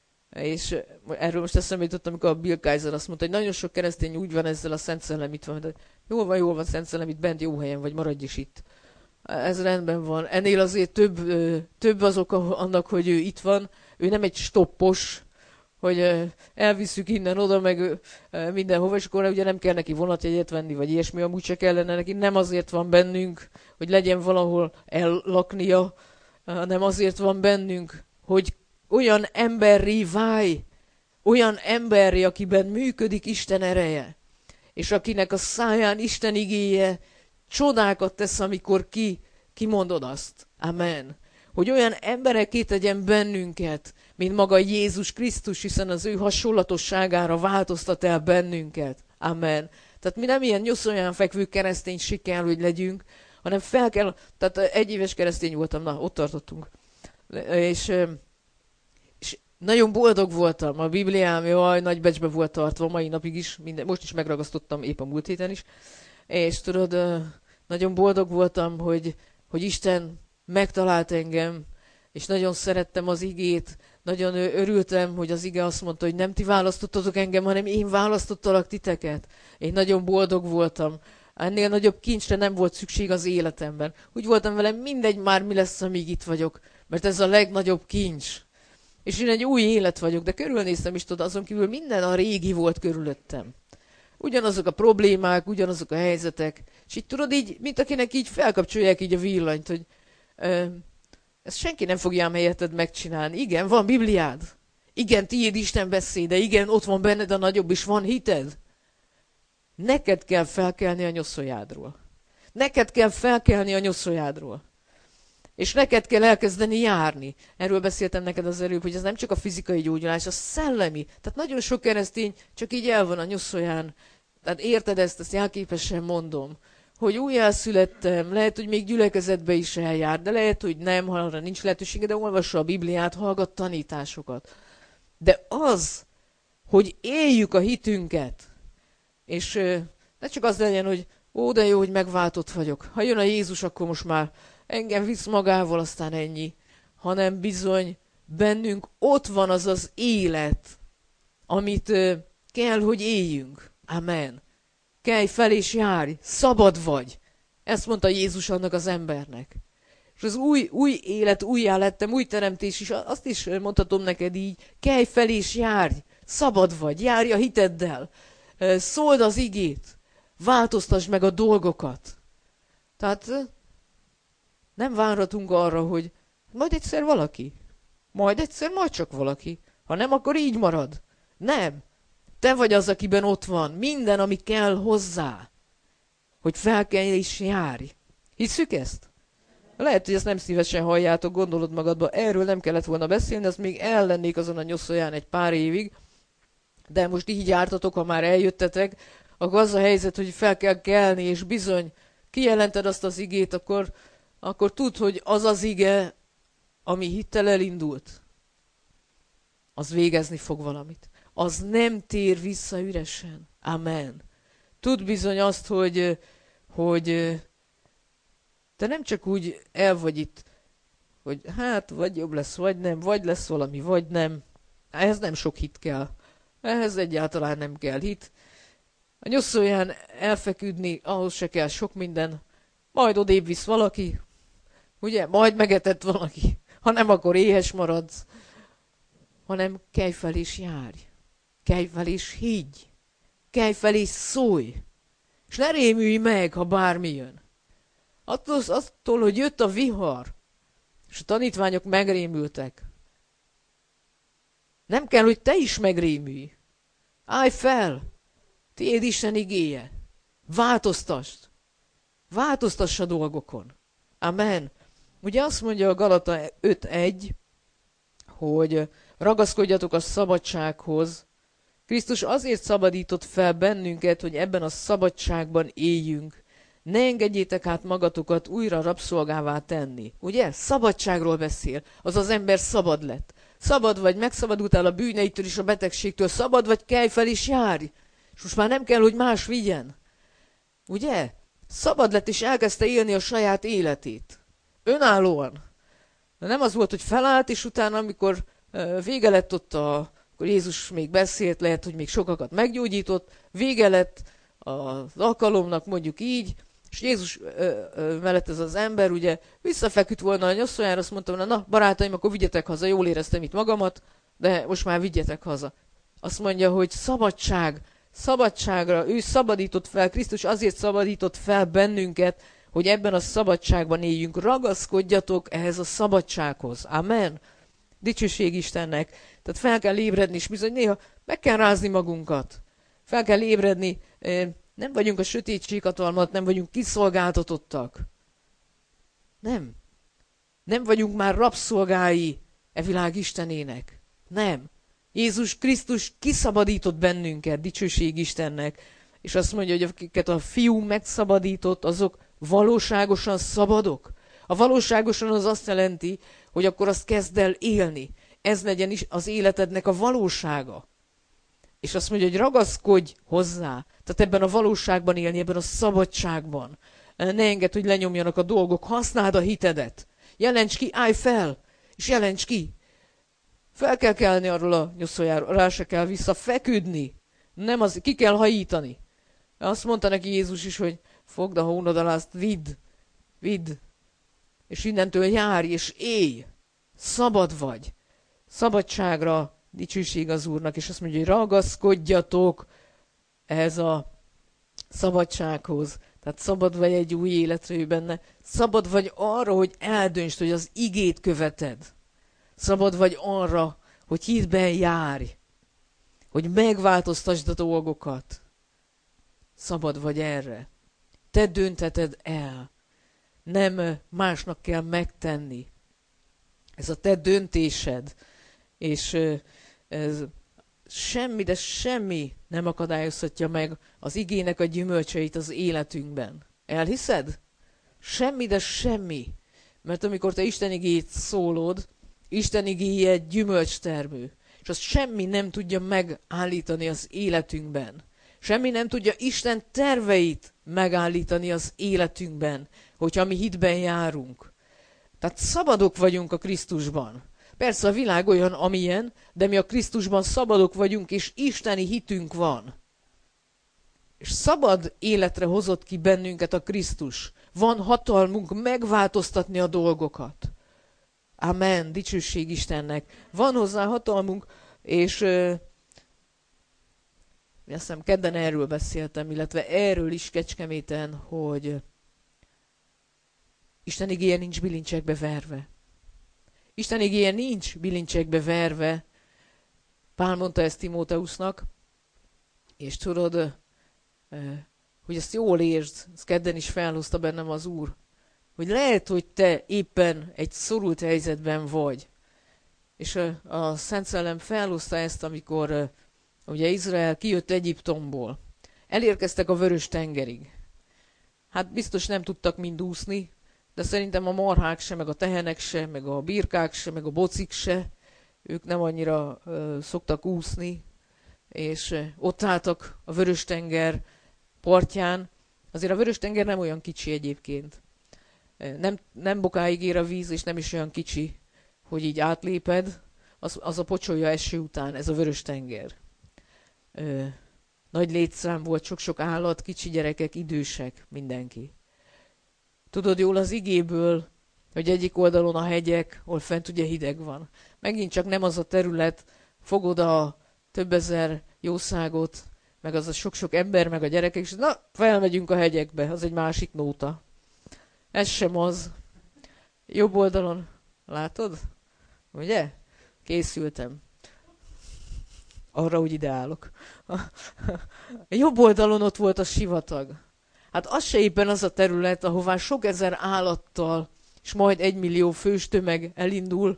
És erről most eszembe jutott, amikor a Bill Kaiser azt mondta, hogy nagyon sok keresztény úgy van ezzel a Szent Szellem itt van. De jól van, jól van, Szent Szellem itt bent, jó helyen vagy, maradj is itt. Ez rendben van. Ennél azért több, több az oka annak, hogy ő itt van. Ő nem egy stoppos, hogy elvisszük innen oda, meg mindenhova, és akkor ugye nem kell neki vonatjegyet venni, vagy ilyesmi, amúgy se kellene neki. Nem azért van bennünk, hogy legyen valahol ellaknia, hanem azért van bennünk, hogy olyan emberré válj, olyan emberré, akiben működik Isten ereje, és akinek a száján Isten igéje csodákat tesz, amikor ki, kimondod azt. Amen. Hogy olyan emberekké tegyen bennünket, mint maga Jézus Krisztus, hiszen az ő hasonlatosságára változtat el bennünket. Amen. Tehát mi nem ilyen nyoszonyán fekvő kereszténység kell, hogy legyünk, hanem fel kell, tehát egy éves keresztény voltam, na, ott tartottunk. És, és nagyon boldog voltam, a Bibliám, jaj, nagy becsbe volt tartva, mai napig is, minden, most is megragasztottam, épp a múlt héten is, és tudod, nagyon boldog voltam, hogy, hogy Isten megtalált engem, és nagyon szerettem az igét, nagyon örültem, hogy az ige azt mondta, hogy nem ti választottatok engem, hanem én választottalak titeket. Én nagyon boldog voltam. Ennél nagyobb kincsre nem volt szükség az életemben. Úgy voltam velem, mindegy már mi lesz, amíg itt vagyok, mert ez a legnagyobb kincs. És én egy új élet vagyok, de körülnéztem is, tudod, azon kívül minden a régi volt körülöttem. Ugyanazok a problémák, ugyanazok a helyzetek. És így tudod, így, mint akinek így felkapcsolják így a villanyt, hogy ö, ezt senki nem fogja ám helyetted megcsinálni. Igen, van Bibliád. Igen, tiéd Isten beszéde. Igen, ott van benned a nagyobb, és van hited. Neked kell felkelni a nyoszójádról. Neked kell felkelni a nyoszójádról. És neked kell elkezdeni járni. Erről beszéltem neked az előbb, hogy ez nem csak a fizikai gyógyulás, a szellemi. Tehát nagyon sok keresztény csak így el van a nyoszóján. Tehát érted ezt, ezt jelképesen mondom. Hogy újjászülettem, lehet, hogy még gyülekezetbe is eljár, de lehet, hogy nem, ha arra nincs lehetősége, de olvassa a Bibliát, hallgat tanításokat. De az, hogy éljük a hitünket, és ne csak az legyen, hogy ó, de jó, hogy megváltott vagyok. Ha jön a Jézus, akkor most már engem visz magával, aztán ennyi. Hanem bizony bennünk ott van az az élet, amit kell, hogy éljünk. Amen. Kelj fel és járj, szabad vagy. Ezt mondta Jézus annak az embernek. És az új, új élet, újjá lettem, új teremtés is, azt is mondhatom neked így, kelj fel és járj, szabad vagy, járj a hiteddel, szóld az igét, Változtasd meg a dolgokat. Tehát nem várhatunk arra, hogy majd egyszer valaki. Majd egyszer majd csak valaki. Ha nem, akkor így marad. Nem. Te vagy az, akiben ott van. Minden, ami kell hozzá. Hogy fel kell és járj. Hisszük ezt? Lehet, hogy ezt nem szívesen halljátok, gondolod magadba, erről nem kellett volna beszélni, azt még ellennék azon a nyoszóján egy pár évig, de most így jártatok, ha már eljöttetek, akkor az a helyzet, hogy fel kell kelni, és bizony kijelented azt az igét, akkor, akkor tudd, hogy az az ige, ami hittel elindult, az végezni fog valamit. Az nem tér vissza üresen. Amen. Tudd bizony azt, hogy, hogy te nem csak úgy el vagy itt, hogy hát vagy jobb lesz, vagy nem, vagy lesz valami, vagy nem. Ehhez nem sok hit kell. Ehhez egyáltalán nem kell hit. A nyoszóján elfeküdni, ahhoz se kell sok minden. Majd odébb visz valaki, ugye? Majd megetett valaki. Ha nem, akkor éhes maradsz. Hanem kelj fel és járj. Kelj fel és higgy. Kelj fel és szólj. És ne rémülj meg, ha bármi jön. Attól, attól, hogy jött a vihar, és a tanítványok megrémültek. Nem kell, hogy te is megrémülj. Állj fel! Tiéd Isten igéje. Változtasd. Változtass a dolgokon. Amen. Ugye azt mondja a Galata öt egy, hogy ragaszkodjatok a szabadsághoz. Krisztus azért szabadított fel bennünket, hogy ebben a szabadságban éljünk. Ne engedjétek át magatokat újra rabszolgává tenni. Ugye? Szabadságról beszél. Az az ember szabad lett. Szabad vagy, megszabadultál a bűneitől és a betegségtől. Szabad vagy, kelj fel és járj. És most már nem kell, hogy más vigyen. Ugye? Szabad lett és elkezdte élni a saját életét. Önállóan. De nem az volt, hogy felállt, és utána, amikor vége lett ott a... akkor Jézus még beszélt, lehet, hogy még sokakat meggyógyított, vége lett az alkalomnak, mondjuk így, és Jézus ö, ö, mellett ez az ember, ugye, visszafeküdt volna a nyoszójára, azt mondta volna, na, barátaim, akkor vigyetek haza, jól éreztem itt magamat, de most már vigyetek haza. Azt mondja, hogy szabadság, szabadságra, ő szabadított fel, Krisztus azért szabadított fel bennünket, hogy ebben a szabadságban éljünk. Ragaszkodjatok ehhez a szabadsághoz. Amen. Dicsőség Istennek. Tehát fel kell ébredni, és bizony néha meg kell rázni magunkat. Fel kell ébredni, nem vagyunk a sötétség hatalmat, nem vagyunk kiszolgáltatottak. Nem. Nem vagyunk már rabszolgái e világ Istenének. Nem. Jézus Krisztus kiszabadított bennünket, dicsőség Istennek. És azt mondja, hogy akiket a Fiú megszabadított, azok valóságosan szabadok. A valóságosan az azt jelenti, hogy akkor azt kezd el élni. Ez legyen is az életednek a valósága. És azt mondja, hogy ragaszkodj hozzá. Tehát ebben a valóságban élni, ebben a szabadságban. Ne engedd, hogy lenyomjanak a dolgok. Használd a hitedet. Jelents ki, állj fel, és jelents ki. Fel kell kelni arról a nyoszójáról, rá se kell visszafeküdni. Nem az, ki kell hajítani. Azt mondta neki Jézus is, hogy fogd a hónadalást, vidd, vidd. És innentől járj, és élj. Szabad vagy. Szabadságra dicsőség az Úrnak, és azt mondja, hogy ragaszkodjatok ehhez a szabadsághoz. Tehát szabad vagy egy új életre ő benne. Szabad vagy arra, hogy eldöntsd, hogy az igét követed. Szabad vagy arra, hogy hitben járj. Hogy megváltoztasd a dolgokat. Szabad vagy erre. Te döntheted el. Nem másnak kell megtenni. Ez a te döntésed. És ez semmi, de semmi nem akadályozhatja meg az igének a gyümölcseit az életünkben. Elhiszed? Semmi, de semmi. Mert amikor te Isten igéjét szólod, Isten igéje gyümölcstermő. És azt semmi nem tudja megállítani az életünkben. Semmi nem tudja Isten terveit megállítani az életünkben, hogyha mi hitben járunk. Tehát szabadok vagyunk a Krisztusban. Persze a világ olyan, amilyen, de mi a Krisztusban szabadok vagyunk, és isteni hitünk van. És szabad életre hozott ki bennünket a Krisztus. Van hatalmunk megváltoztatni a dolgokat. Amen, dicsőség Istennek. Van hozzá hatalmunk, és, Azt hiszem kedden erről beszéltem, illetve erről is Kecskeméten, hogy Isten igéje nincs bilincsekbe verve. Isten igéje nincs bilincsekbe verve. Pál mondta ezt Timóteusznak, és tudod, hogy ezt jól értsd, ezt kedden is felhozta bennem az Úr, hogy lehet, hogy te éppen egy szorult helyzetben vagy. És a, a Szent Szellem felhozta ezt, amikor ugye Izrael kijött Egyiptomból. Elérkeztek a Vörös-tengerig. Hát biztos nem tudtak mind úszni, de szerintem a marhák se, meg a tehenek se, meg a birkák se, meg a bocik se, ők nem annyira ö, szoktak úszni, és ö, ott álltak a Vörös-tenger partján. Azért a Vörös-tenger nem olyan kicsi egyébként. Nem, nem bokáig ér a víz, és nem is olyan kicsi, hogy így átléped. Az, az a pocsolya eső után, ez a Vörös-tenger. Ö, nagy létszám volt, sok-sok állat, kicsi gyerekek, idősek, mindenki. Tudod jól az igéből, hogy egyik oldalon a hegyek, ahol fent ugye hideg van. Megint csak nem az a terület, fogod a több ezer jószágot, meg az a sok-sok ember, meg a gyerekek, és na, felmegyünk a hegyekbe, az egy másik nóta. Ez sem az. Jobb oldalon, látod? Ugye? Készültem. Arra, hogy ide állok. A jobb oldalon ott volt a sivatag. Hát az se éppen az a terület, ahová sok ezer állattal, és majd egy millió fős tömeg elindul.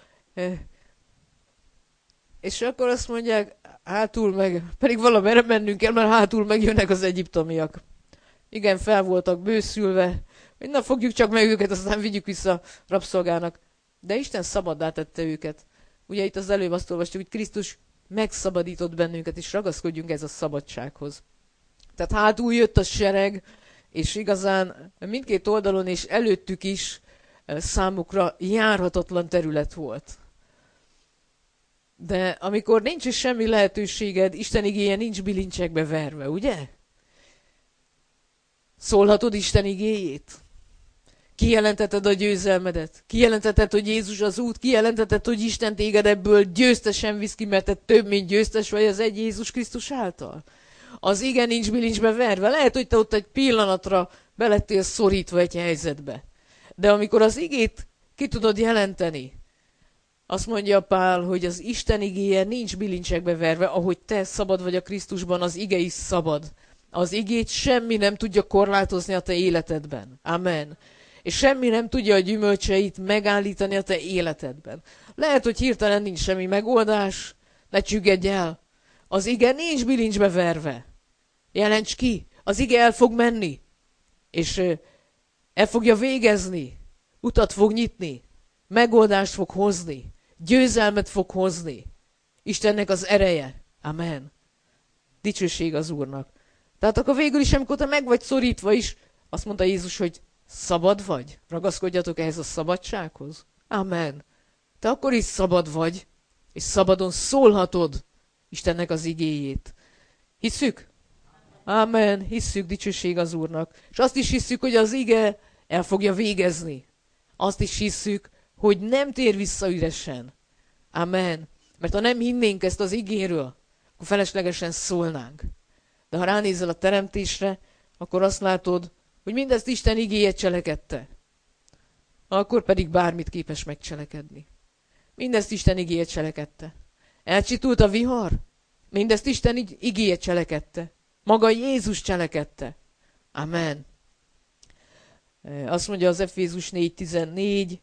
És akkor azt mondják, hátul meg, pedig valamerre mennünk kell, mert hátul megjönnek az egyiptomiak. Igen, fel voltak bőszülve, hogy na fogjuk csak meg őket, aztán vigyük vissza rabszolgának. De Isten szabaddá tette őket. Ugye itt az előbb azt olvastuk, hogy Krisztus megszabadított bennünket, és ragaszkodjunk ez a szabadsághoz. Tehát hátul jött a sereg, és igazán mindkét oldalon és előttük is számukra járhatatlan terület volt. De amikor nincs is semmi lehetőséged, Isten igéje nincs bilincsekbe verve, ugye? Szólhatod Isten igéjét? Kijelenteted a győzelmedet? Kijelenteted, hogy Jézus az út? Kijelenteted, hogy Isten téged ebből győztesen visz ki, mert te több, mint győztes vagy az egy Jézus Krisztus által? Az ige nincs bilincsbe verve. Lehet, hogy te ott egy pillanatra belettél szorítva egy helyzetbe. De amikor az igét ki tudod jelenteni, azt mondja Pál, hogy az Isten igéje nincs bilincsekbe verve, ahogy te szabad vagy a Krisztusban, az ige is szabad. Az igét semmi nem tudja korlátozni a te életedben. Amen. És semmi nem tudja a gyümölcseit megállítani a te életedben. Lehet, hogy hirtelen nincs semmi megoldás, ne csüggedj el. Az ige nincs bilincsbe verve. Jelents ki, az ige el fog menni, és el fogja végezni, utat fog nyitni, megoldást fog hozni, győzelmet fog hozni. Istennek az ereje. Amen. Dicsőség az Úrnak. Tehát akkor végül is, amikor te meg vagy szorítva is, azt mondta Jézus, hogy szabad vagy? Ragaszkodjatok ehhez a szabadsághoz. Amen. Te akkor is szabad vagy, és szabadon szólhatod Istennek az igéjét. Hisszük? Amen. Hisszük, dicsőség az Úrnak. És azt is hisszük, hogy az ige el fogja végezni. Azt is hisszük, hogy nem tér vissza üresen. Amen. Mert ha nem hinnénk ezt az igéről, akkor feleslegesen szólnánk. De ha ránézel a teremtésre, akkor azt látod, hogy mindezt Isten igéje cselekedte. Akkor pedig bármit képes megcselekedni. Mindezt Isten igéje cselekedte. Elcsitult a vihar? Mindezt Isten igéje cselekedte. Maga Jézus cselekedte. Amen. Azt mondja az Efézus négy tizennégy,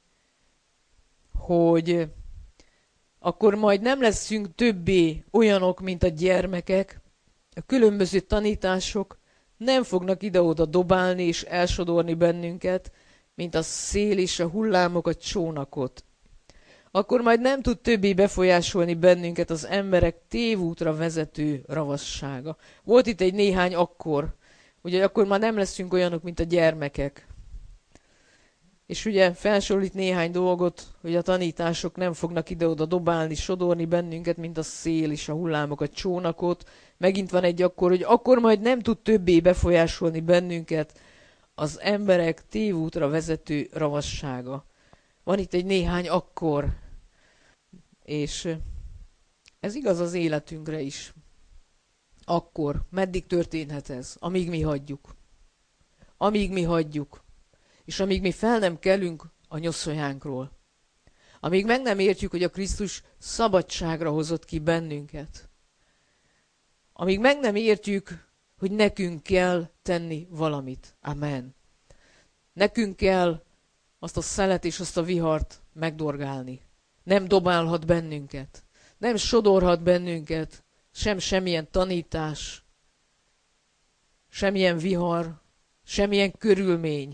hogy akkor majd nem leszünk többé olyanok, mint a gyermekek, a különböző tanítások nem fognak ide-oda dobálni és elsodorni bennünket, mint a szél és a hullámok a csónakot. Akkor majd nem tud többé befolyásolni bennünket az emberek tévútra vezető ravassága. Volt itt egy néhány akkor, ugye akkor már nem leszünk olyanok, mint a gyermekek. És ugye felsorol néhány dolgot, hogy a tanítások nem fognak ide-oda dobálni, sodorni bennünket, mint a szél és a hullámok a csónakot. Megint van egy akkor, hogy akkor majd nem tud többé befolyásolni bennünket az emberek tévútra vezető ravassága. Van itt egy néhány akkor, és ez igaz az életünkre is. Akkor meddig történhet ez? Amíg mi hagyjuk. Amíg mi hagyjuk. És amíg mi fel nem kelünk a nyoszójánkról. Amíg meg nem értjük, hogy a Krisztus szabadságra hozott ki bennünket. Amíg meg nem értjük, hogy nekünk kell tenni valamit. Amen. Nekünk kell azt a szelet és azt a vihart megdorgálni. Nem dobálhat bennünket. Nem sodorhat bennünket. Sem semmilyen tanítás. Semmilyen vihar. Semmilyen körülmény.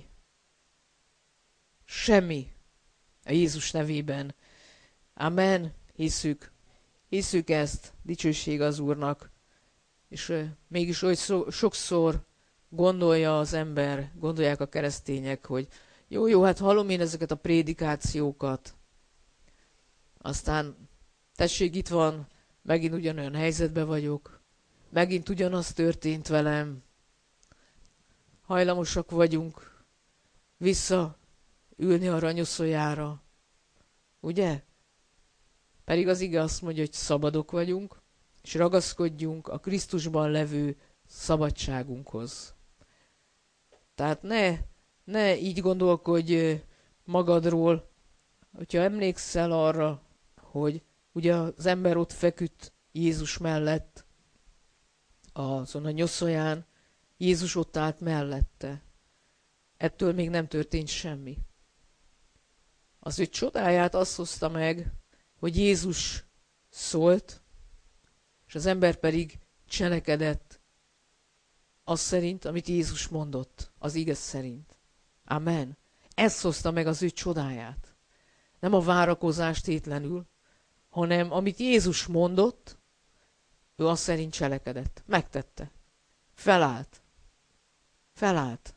Semmi. A Jézus nevében. Amen. Hisszük. Hisszük ezt. Dicsőség az Úrnak. És uh, mégis oly szó, sokszor gondolja az ember, gondolják a keresztények, hogy jó, jó, hát hallom én ezeket a prédikációkat. Aztán tessék, itt van, megint ugyanolyan helyzetben vagyok, megint ugyanaz történt velem. Hajlamosak vagyunk visszaülni a ranyoszójára. Ugye? Pedig az ige azt mondja, hogy szabadok vagyunk, és ragaszkodjunk a Krisztusban levő szabadságunkhoz. Tehát ne, ne így gondolkodj magadról, hogyha emlékszel arra, hogy ugye az ember ott feküdt Jézus mellett, azon a nyoszóján, Jézus ott állt mellette. Ettől még nem történt semmi. Az ő csodáját azt hozta meg, hogy Jézus szólt, és az ember pedig cselekedett az szerint, amit Jézus mondott, az ige szerint. Amen. Ez hozta meg az ő csodáját. Nem a várakozás tétlenül, hanem amit Jézus mondott, ő azt szerint cselekedett. Megtette. Felállt. Felállt.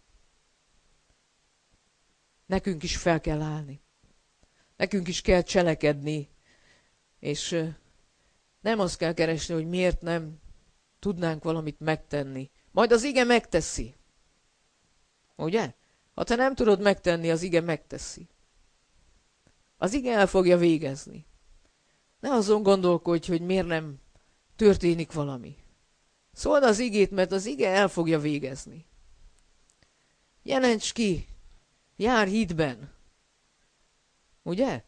Nekünk is fel kell állni. Nekünk is kell cselekedni, és nem azt kell keresni, hogy miért nem tudnánk valamit megtenni. Majd az ige megteszi. Ugye? Ha te nem tudod megtenni, az ige megteszi. Az ige el fogja végezni. Ne azon gondolkodj, hogy miért nem történik valami. Szóld az igét, mert az ige el fogja végezni. Jelents ki. Jár hitben. Ugye?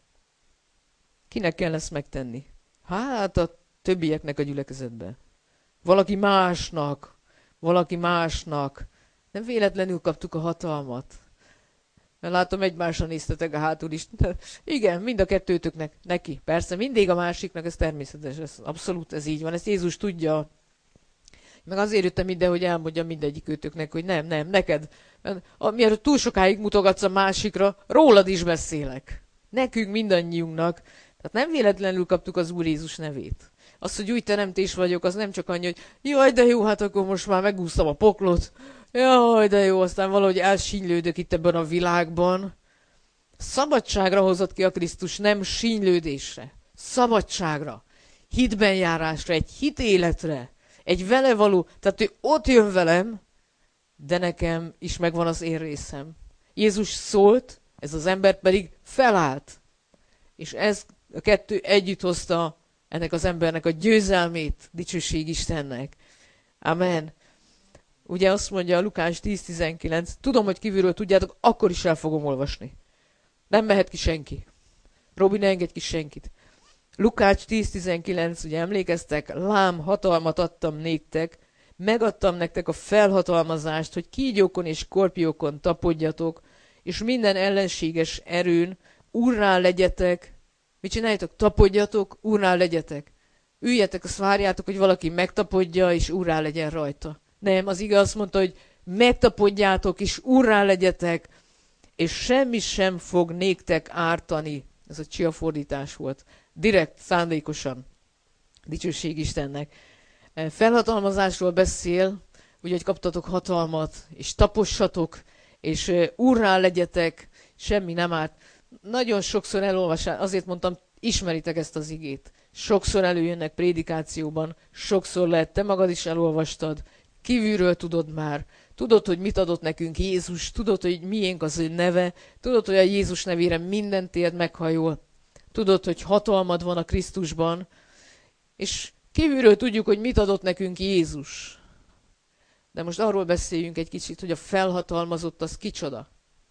Kinek kell ezt megtenni? Hát a többieknek a gyülekezetben. Valaki másnak. Valaki másnak. Nem véletlenül kaptuk a hatalmat. Mert látom, egymásra néztetek a hátul is. Igen, mind a kettőtöknek, neki. Persze, mindig a másiknak, ez természetes. Ez, abszolút ez így van. Ezt Jézus tudja. Meg azért jöttem ide, hogy elmondjam mindegyik őtöknek, hogy nem, nem, neked. Mielőtt túl sokáig mutogatsz a másikra, rólad is beszélek. Nekünk mindannyiunknak. Tehát nem véletlenül kaptuk az Úr Jézus nevét. Az, hogy új teremtés vagyok, az nem csak annyi, hogy jaj, de jó, hát akkor most már megúsztam a poklot. Jaj, de jó, aztán valahogy elsínylődök itt ebben a világban. Szabadságra hozott ki a Krisztus, nem sínylődésre. Szabadságra. Hitben járásra, egy hitéletre. Egy vele való, tehát ő ott jön velem, de nekem is megvan az én részem. Jézus szólt, ez az ember pedig felállt. És ez a kettő együtt hozta ennek az embernek a győzelmét, dicsőség Istennek. Amen. Ugye azt mondja a Lukás tíz tizenkilenc, tudom, hogy kívülről tudjátok, akkor is el fogom olvasni. Nem mehet ki senki. Robi, ne engedj ki senkit. Lukács tíz tizenkilenc, ugye emlékeztek, lám hatalmat adtam néktek, megadtam nektek a felhatalmazást, hogy kígyókon és skorpiókon tapodjatok, és minden ellenséges erőn úrrá legyetek. Mit csináljátok? Tapodjatok, úrrá legyetek. Üljetek, azt várjátok, hogy valaki megtapodja, és úrrá legyen rajta. Nem, az ige azt mondta, hogy megtapodjátok, és úrrá legyetek, és semmi sem fog néktek ártani. Ez a csia fordítás volt. Direkt, szándékosan. Dicsőség Istennek. Felhatalmazásról beszél, ugye, hogy kaptatok hatalmat, és tapossatok, és úrrá legyetek, semmi nem árt. Nagyon sokszor elolvasás, azért mondtam, ismeritek ezt az igét. Sokszor előjönnek prédikációban, sokszor lehet, te magad is elolvastad, kívülről tudod már, tudod, hogy mit adott nekünk Jézus, tudod, hogy miénk az ő neve, tudod, hogy a Jézus nevére minden térd meghajol, tudod, hogy hatalmad van a Krisztusban, és Kívülről tudjuk, hogy mit adott nekünk Jézus. De most arról beszéljünk egy kicsit, hogy a felhatalmazott az kicsoda.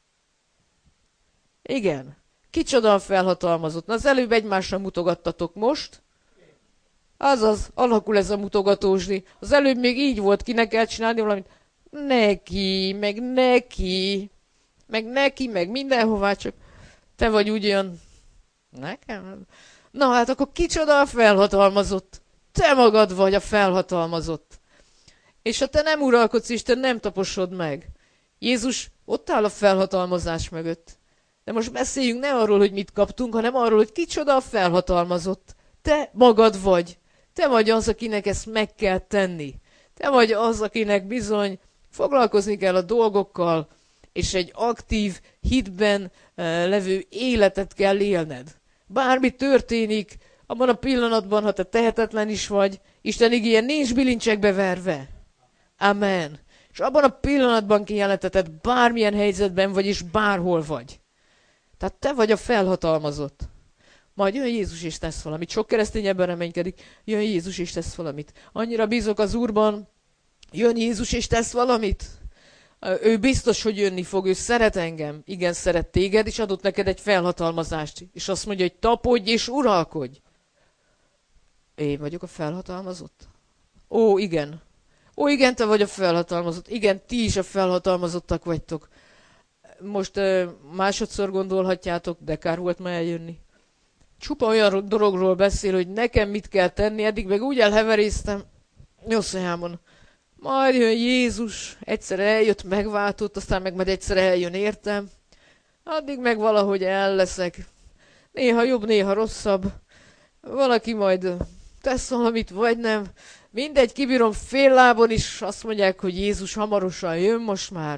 Igen, kicsoda a felhatalmazott. Na, az előbb egymásra mutogattatok most. Azaz, alakul ez a mutogatósdi. Az előbb még így volt, kinek kell csinálni valamit. Neki, meg neki, meg neki, meg mindenhová, csak te vagy úgy olyan... Nekem? Na hát akkor kicsoda a felhatalmazott? Te magad vagy a felhatalmazott. És ha te nem uralkodsz, és te nem taposod meg. Jézus ott áll a felhatalmazás mögött. De most beszéljünk ne arról, hogy mit kaptunk, hanem arról, hogy kicsoda a felhatalmazott. Te magad vagy. Te vagy az, akinek ezt meg kell tenni. Te vagy az, akinek bizony foglalkozni kell a dolgokkal, és egy aktív, hitben uh, levő életet kell élned. Bármi történik, abban a pillanatban, ha te tehetetlen is vagy, Isten igéje nincs bilincsekbe verve. Amen. És abban a pillanatban kijelenteted, bármilyen helyzetben vagy, és bárhol vagy. Tehát te vagy a felhatalmazott. Majd jön Jézus és tesz valamit. Sok keresztény ebben reménykedik. Jön Jézus és tesz valamit. Annyira bízok az Úrban, jön Jézus és tesz valamit. Ő biztos, hogy jönni fog, ő szeret engem. Igen, szeret téged, és adott neked egy felhatalmazást. És azt mondja, hogy tapodj és uralkodj. Én vagyok a felhatalmazott? Ó, igen. Ó, igen, te vagy a felhatalmazott. Igen, ti is a felhatalmazottak vagytok. Most uh, másodszor gondolhatjátok, de kár volt már eljönni. Csupa olyan dologról beszél, hogy nekem mit kell tenni, eddig meg úgy elheveréztem. Jószajámon. Majd jön Jézus, egyszer eljött, megváltott, aztán meg majd egyszer eljön értem. Addig meg valahogy el leszek. Néha jobb, néha rosszabb. Valaki majd tesz valamit, vagy nem. Mindegy, kibírom fél lábon is, azt mondják, hogy Jézus hamarosan jön most már.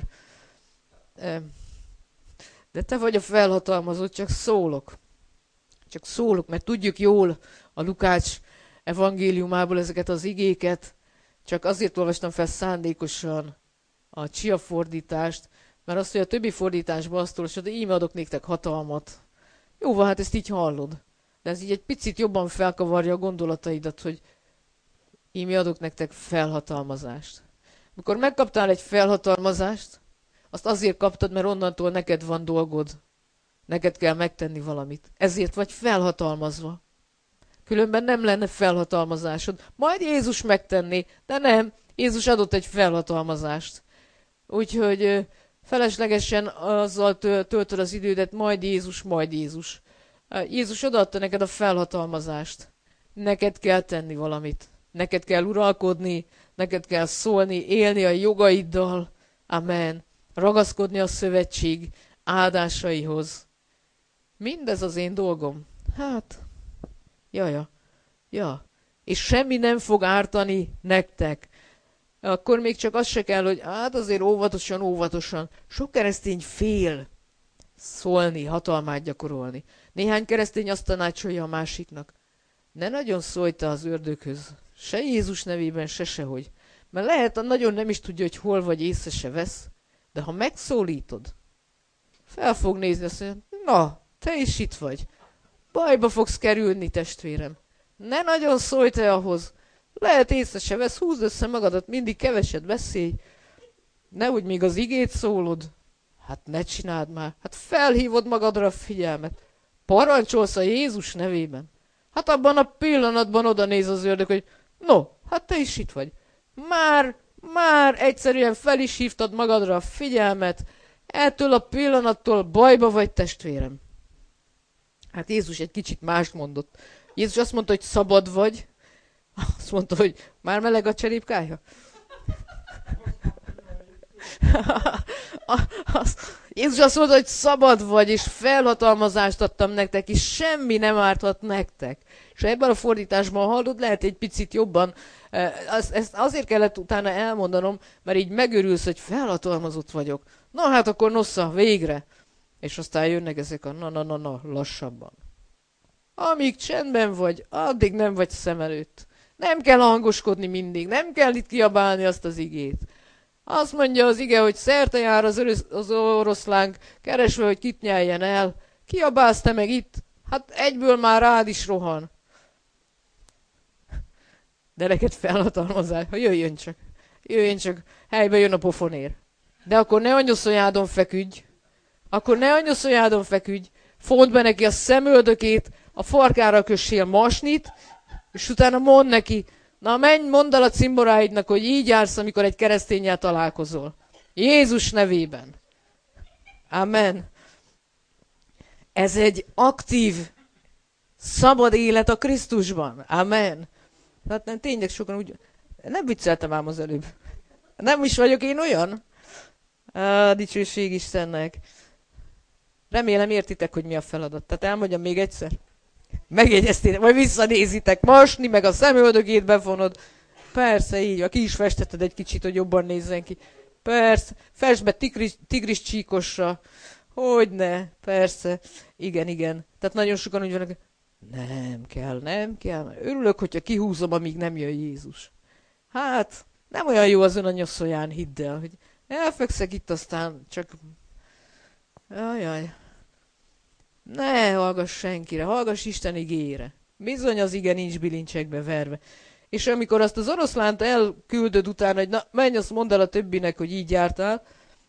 De te vagy a felhatalmazott, csak szólok. Csak szólok, mert tudjuk jól a Lukács evangéliumából ezeket az igéket. Csak azért olvastam fel szándékosan a Csia fordítást, mert azt, hogy a többi fordításban azt olvasod, hogy íme adok néktek hatalmat. Jó van, hát ezt így hallod. De ez így egy picit jobban felkavarja a gondolataidat, hogy íme adok nektek felhatalmazást. Amikor megkaptál egy felhatalmazást, azt azért kaptad, mert onnantól neked van dolgod. Neked kell megtenni valamit. Ezért vagy felhatalmazva. Különben nem lenne felhatalmazásod. Majd Jézus megtenné, de nem. Jézus adott egy felhatalmazást. Úgyhogy feleslegesen azzal töltöd az idődet, majd Jézus, majd Jézus. Jézus odaadta neked a felhatalmazást. Neked kell tenni valamit. Neked kell uralkodni, neked kell szólni, élni a jogaiddal. Amen. Ragaszkodni a szövetség áldásaihoz. Mindez az én dolgom. Hát, jaja, ja. És semmi nem fog ártani nektek. Akkor még csak az se kell, hogy hát azért óvatosan, óvatosan. Sok keresztény fél szólni, hatalmát gyakorolni. Néhány keresztény azt tanácsolja a másiknak. Ne nagyon szólj te az ördöghöz. Se Jézus nevében, se sehogy. Mert lehet, nagyon nem is tudja, hogy hol vagy, észre se vesz. De ha megszólítod, fel fog nézni, azt mondja, na, te is itt vagy. Bajba fogsz kerülni, testvérem. Ne nagyon szólj te ahhoz. Lehet észre se vesz, húzd össze magadat, mindig keveset beszélj. Nehogy még az igét szólod. Hát ne csináld már. Hát felhívod magadra a figyelmet. Parancsolsz a Jézus nevében. Hát abban a pillanatban oda néz az ördög, hogy no, hát te is itt vagy. Már, már egyszerűen fel is hívtad magadra a figyelmet. Ettől a pillanattól bajba vagy, testvérem. Hát Jézus egy kicsit mást mondott. Jézus azt mondta, hogy szabad vagy. Azt mondta, hogy már meleg a cserépkája. Jézus azt mondta, hogy szabad vagy, és felhatalmazást adtam nektek, és semmi nem árthat nektek. És ha ebben a fordításban hallod, lehet egy picit jobban. Ezt azért kellett utána elmondanom, mert így megörülsz, hogy felhatalmazott vagyok. Na hát akkor nosza, végre. És aztán jönnek ezek a na-na-na-na lassabban. Amíg csendben vagy, addig nem vagy szem előtt. Nem kell hangoskodni mindig, nem kell itt kiabálni azt az igét. Azt mondja az ige, hogy szerte jár az, örös, az oroszlánk, keresve, hogy kit nyeljen el. Kiabálsz te meg itt? Hát egyből már rád is rohan. De neked felhatalmazás, ha jöjjön csak. Jöjjön csak, helybe jön a pofonér. De akkor ne anyuszonyádon feküdj. Akkor ne anyuszonyádon feküdj. Fondd be neki a szemöldökét, a farkára kössél masnit, és utána mondd neki, na menj, mondd el a cimboráidnak, hogy így jársz, amikor egy kereszténnyel találkozol. Jézus nevében. Amen. Ez egy aktív, szabad élet a Krisztusban. Amen. Hát nem, tényleg sokan úgy... Nem vicceltem ám az előbb. Nem is vagyok én olyan? Á, dicsőség Istennek. Remélem értitek, hogy mi a feladat. Tehát elmondjam még egyszer. Megjegyeztétek, majd visszanézitek. Masni, meg a szemöldökét befonod. Persze, így van. Ki is festetted egy kicsit, hogy jobban nézzen ki. Persze. Fest be tigris, tigris csíkosra. Hogyne. Persze. Igen, igen. Tehát nagyon sokan úgy vannak, nem kell, nem kell. Örülök, hogyha kihúzom, amíg nem jön Jézus. Hát, nem olyan jó az ön a nyoszóján, hidd el, hogy elfekszek itt, aztán csak... Ajaj. Ne hallgass senkire, hallgass Isten igére. Bizony az ige nincs bilincsekbe verve. És amikor azt az oroszlánt elküldöd utána, hogy na, menj, azt mondd el a többinek, hogy így jártál,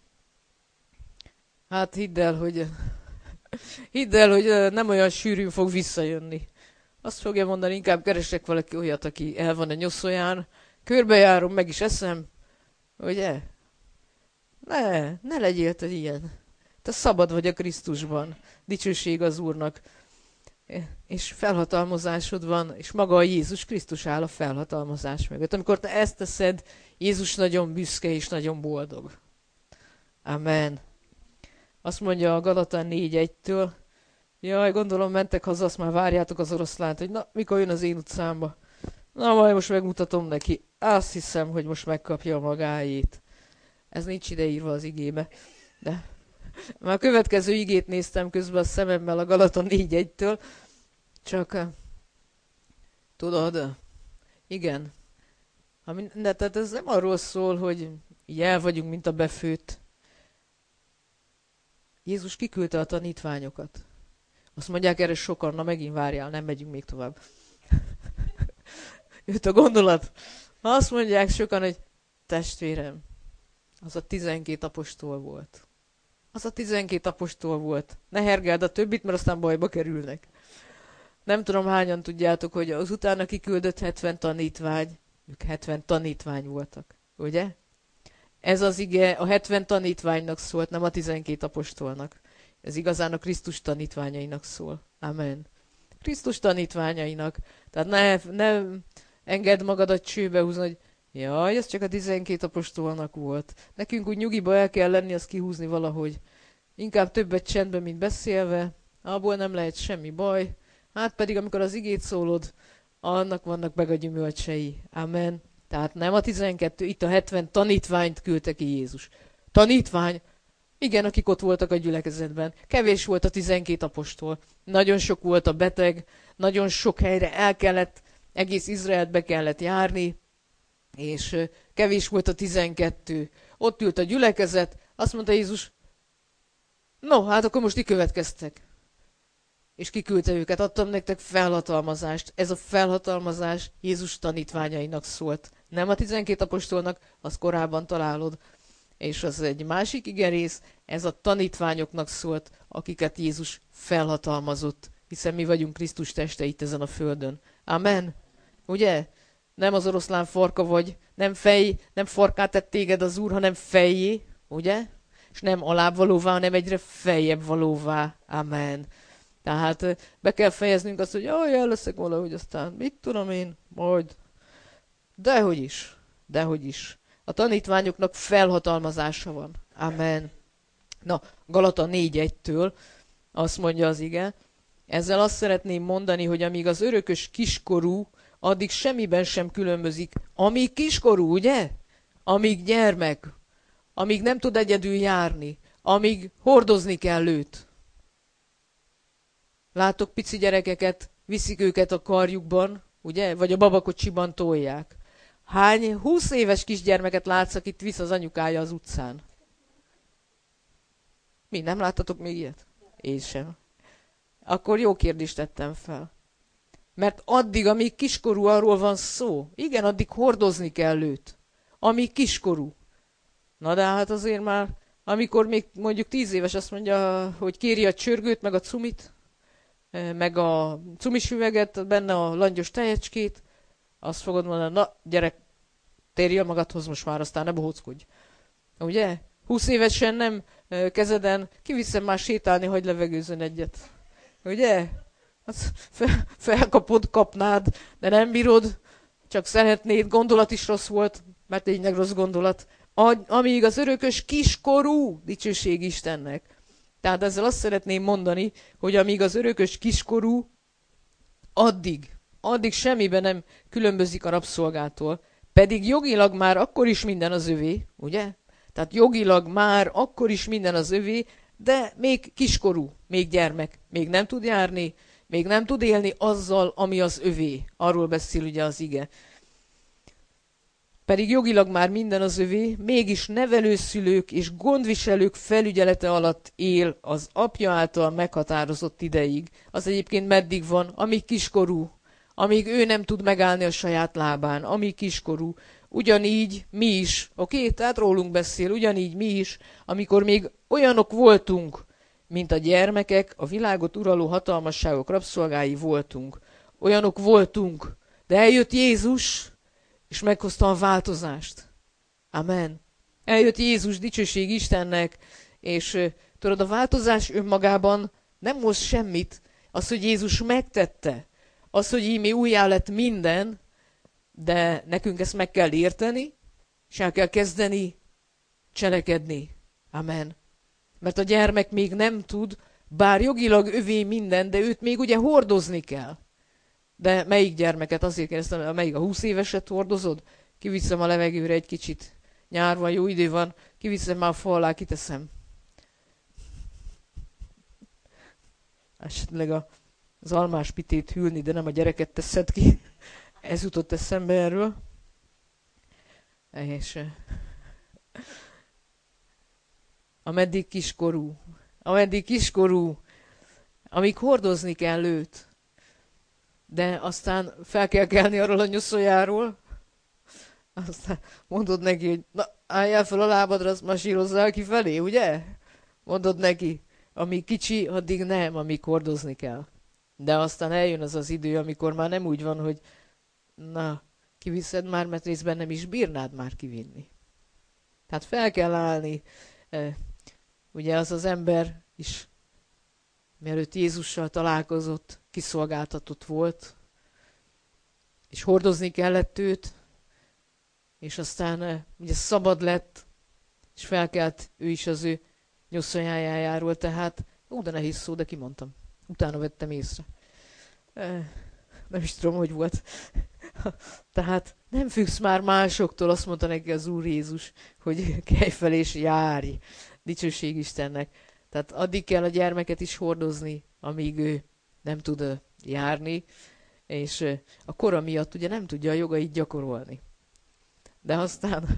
hát hidd el, hogy... hidd el, hogy nem olyan sűrűn fog visszajönni. Azt fogja mondani, inkább keresek valaki olyat, aki el van a nyoszóján, körbejárom, meg is eszem, ugye? Ne, ne legyél te ilyen. Te szabad vagy a Krisztusban. Dicsőség az Úrnak. És felhatalmazásod van, és maga a Jézus Krisztus áll a felhatalmazás mögött. Amikor te ezt teszed, Jézus nagyon büszke és nagyon boldog. Amen. Azt mondja a Galatán négy egytől, jaj, gondolom mentek haza, azt már várjátok az oroszlánt, hogy na, mikor jön az én utcámba. Na, majd most megmutatom neki. Azt hiszem, hogy most megkapja a magáét. Ez nincs ideírva az igébe. De már a következő igét néztem közben a szememmel a Galata négy egytől. Csak, tudod, igen. De tehát ez nem arról szól, hogy így el vagyunk, mint a befőtt. Jézus kiküldte a tanítványokat. Azt mondják erre sokan, na megint várjál, nem megyünk még tovább. Jött a gondolat. Azt mondják sokan, hogy testvérem, az a tizenkét apostol volt. Az a tizenkét apostol volt. Ne hergeld a többit, mert aztán bajba kerülnek. Nem tudom, hányan tudjátok, hogy az utána kiküldött hetven tanítvány, ők hetven tanítvány voltak, ugye? Ez az ige a hetven tanítványnak szólt, nem a tizenkét apostolnak. Ez igazán a Krisztus tanítványainak szól. Amen. Krisztus tanítványainak. Tehát ne, ne engedd magadat csőbe húzni, hogy jaj, ez csak a tizenkét apostolnak volt. Nekünk úgy nyugiba el kell lenni, azt kihúzni valahogy. Inkább többet csendben, mint beszélve. Abból nem lehet semmi baj. Hát pedig, amikor az igét szólod, annak vannak meg a gyümölcsei. Amen. Tehát nem a tizenkettő, itt a hetven tanítványt küldte ki Jézus. Tanítvány? Igen, akik ott voltak a gyülekezetben. Kevés volt a tizenkét apostol. Nagyon sok volt a beteg, nagyon sok helyre el kellett, egész Izraelt be kellett járni, és kevés volt a tizenkettő. Ott ült a gyülekezet, azt mondta Jézus, no, hát akkor most ti következtek. És kiküldte őket, adtam nektek felhatalmazást. Ez a felhatalmazás Jézus tanítványainak szólt. Nem a tizenkét apostolnak, azt korábban találod. És az egy másik igerész, ez a tanítványoknak szólt, akiket Jézus felhatalmazott, hiszen mi vagyunk Krisztus teste itt ezen a földön. Amen. Ugye? Nem az oroszlán farka vagy, nem fej, nem farkát tett téged az Úr, hanem fejjé, ugye? És nem alább valóvá, hanem egyre feljebb valóvá. Amen. Tehát be kell fejeznünk azt, hogy jaj, el leszek valahogy, aztán mit tudom én, majd. Dehogy is, dehogy is. A tanítványoknak felhatalmazása van. Amen. Na, Galata négy egytől azt mondja az ige, ezzel azt szeretném mondani, hogy amíg az örökös kiskorú, addig semmiben sem különbözik. Amíg kiskorú, ugye? Amíg gyermek, amíg nem tud egyedül járni, amíg hordozni kell őt. Látok pici gyerekeket, viszik őket a karjukban, ugye? Vagy a babakocsiban tolják. Hány húsz éves kisgyermeket látsz, akit visz az anyukája az utcán? Mi, nem láttatok még ilyet? Én sem. Akkor jó kérdést tettem fel. Mert addig, amíg kiskorú, arról van szó. Igen, addig hordozni kell őt. Amíg kiskorú. Na de hát azért már, amikor még mondjuk tíz éves, azt mondja, hogy kéri a csörgőt, meg a cumit, meg a cumis üveget, benne a langyos tejecskét, azt fogod mondani, na gyerek, térjél magadhoz most már, aztán ne bohóckodj. Ugye? Húsz évesen nem kezeden, kiviszem már sétálni, hogy levegőzön egyet. Ugye? Az fel, felkapod, kapnád, de nem bírod, csak szeretnéd, gondolat is rossz volt, mert tényleg rossz gondolat. Amíg az örökös kiskorú, dicsőség Istennek. Tehát ezzel azt szeretném mondani, hogy amíg az örökös kiskorú, addig, addig semmiben nem különbözik a rabszolgától, pedig jogilag már akkor is minden az övé, ugye? Tehát jogilag már akkor is minden az övé, de még kiskorú, még gyermek, még nem tud járni, még nem tud élni azzal, ami az övé. Arról beszél ugye az ige. Pedig jogilag már minden az övé, mégis nevelőszülők és gondviselők felügyelete alatt él az apja által meghatározott ideig. Az egyébként meddig van, amíg kiskorú, amíg ő nem tud megállni a saját lábán, amíg kiskorú. Ugyanígy mi is, oké? Okay? Tehát rólunk beszél, ugyanígy mi is, amikor még olyanok voltunk, mint a gyermekek, a világot uraló hatalmasságok rabszolgái voltunk. Olyanok voltunk, de eljött Jézus, és meghozta a változást. Amen. Eljött Jézus, dicsőség Istennek, és tudod, a változás önmagában nem hoz semmit. Az, hogy Jézus megtette, az, hogy íme újjá lett minden, de nekünk ezt meg kell érteni, és el kell kezdeni cselekedni. Amen. Mert a gyermek még nem tud, bár jogilag övé minden, de őt még ugye hordozni kell. De melyik gyermeket? Azért kérdeztem, melyik a húsz éveset hordozod? Kiviszem a levegőre egy kicsit. Nyár van, jó idő van, kiviszem már a fa alá, kiteszem. Esetleg a, az almás pitét hűlni, de nem a gyereket teszed ki. Ez jutott eszembe erről. És ameddig kiskorú, ameddig kiskorú, amíg hordozni kell őt, de aztán fel kell kelni arról a nyoszójáról, aztán mondod neki, hogy na, álljál fel a lábadra, azt masírozzál kifelé, ugye? Mondod neki, amíg kicsi, addig nem, amíg hordozni kell. De aztán eljön az az idő, amikor már nem úgy van, hogy na, kiviszed már, mert részben nem is bírnád már kivinni. Tehát fel kell állni. Ugye az az ember is, mielőtt Jézussal találkozott, kiszolgáltatott volt, és hordozni kellett őt, és aztán ugye szabad lett, és felkelt ő is az ő nyoszonyájáról, tehát, ó, de nehéz szó, de kimondtam. Utána vettem észre. Nem is tudom, hogy volt. Tehát nem függsz már másoktól, azt mondta neki az Úr Jézus, hogy kelj fel és járj. Dicsőség Istennek. Tehát addig kell a gyermeket is hordozni, amíg ő nem tud járni, és a kora miatt ugye nem tudja a jogait gyakorolni. De aztán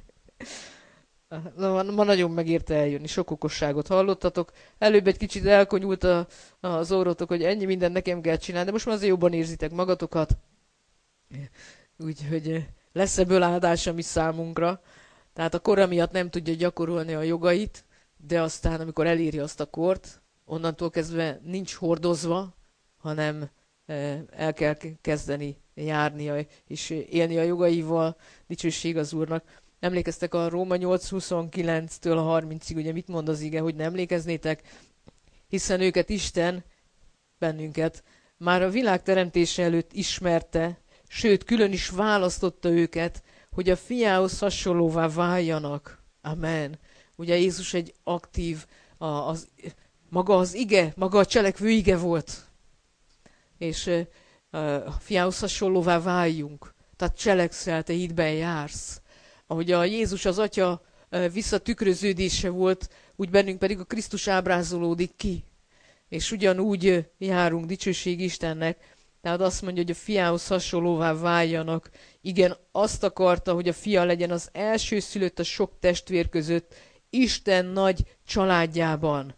ma, ma nagyon megérte eljönni, sok okosságot hallottatok. Előbb egy kicsit elkonyult a, az órotok, hogy ennyi mindent nekem kell csinálni, de most már azért jobban érzitek magatokat. Úgyhogy lesz ebből áldás a mi számunkra. Tehát a kora miatt nem tudja gyakorolni a jogait, de aztán, amikor eléri azt a kort, onnantól kezdve nincs hordozva, hanem el kell kezdeni járnia és élni a jogaival. Dicsőség az Úrnak. Emlékeztek a Róma nyolc huszonkilenctől a harmincig, ugye mit mond az ige, hogy nem emlékeznétek? Hiszen őket Isten, bennünket, már a világ teremtése előtt ismerte, sőt, külön is választotta őket, hogy a fiához hasonlóvá váljanak. Amen. Ugye Jézus egy aktív, a, az, maga az ige, maga a cselekvő ige volt. És a fiához hasonlóvá váljunk. Tehát cselekszel, te hitben jársz. Ahogy a Jézus az Atya visszatükröződése volt, úgy bennünk pedig a Krisztus ábrázolódik ki. És ugyanúgy járunk, dicsőség Istennek. Tehát azt mondja, hogy a fiához hasonlóvá váljanak. Igen, azt akarta, hogy a fia legyen az első szülött a sok testvér között, Isten nagy családjában.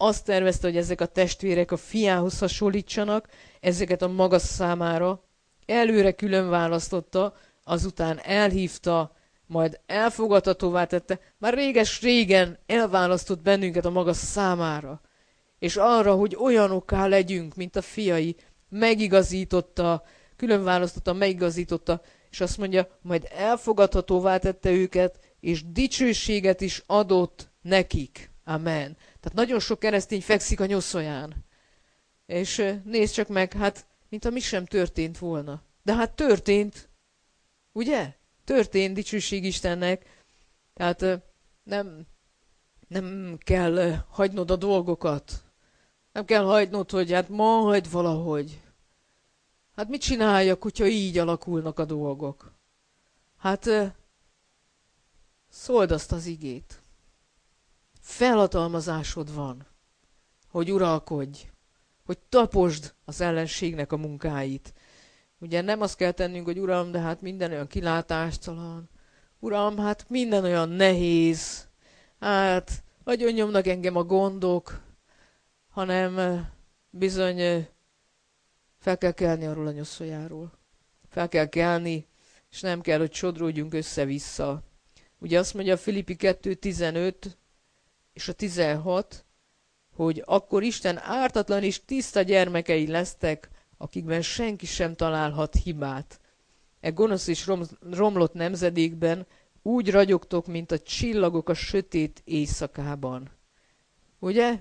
azt tervezte, hogy ezek a testvérek a fiához hasonlítsanak, ezeket a maga számára előre külön választotta, azután elhívta, majd elfogadhatóvá tette, már réges-régen elválasztott bennünket a maga számára, és arra, hogy olyanokká legyünk, mint a fiai, megigazította, külön választotta, megigazította, és azt mondja, majd elfogadhatóvá tette őket, és dicsőséget is adott nekik. Amen. Tehát nagyon sok keresztény fekszik a nyoszoján. És nézd csak meg, hát, mint mi sem történt volna. De hát történt, ugye? Történt, dicsőség Istennek. Tehát nem, nem kell hagynod a dolgokat. Nem kell hagynod, hogy hát majd valahogy. Hát mit csináljak, hogyha így alakulnak a dolgok? Hát szóld azt az igét. Felhatalmazásod van, hogy uralkodj, hogy taposd az ellenségnek a munkáit. Ugye nem azt kell tennünk, hogy Uram, de hát minden olyan kilátástalan. Uram, hát minden olyan nehéz. Hát, nagyon nyomnak engem a gondok, hanem bizony fel kell kelni arról a nyoszójáról. Fel kell kelni, és nem kell, hogy sodródjunk össze-vissza. Ugye azt mondja a Filippi kettő tizenöt és a tizenhat, hogy akkor Isten ártatlan és tiszta gyermekei lesztek, akikben senki sem találhat hibát. E gonosz és rom, romlott nemzedékben úgy ragyogtok, mint a csillagok a sötét éjszakában. Ugye?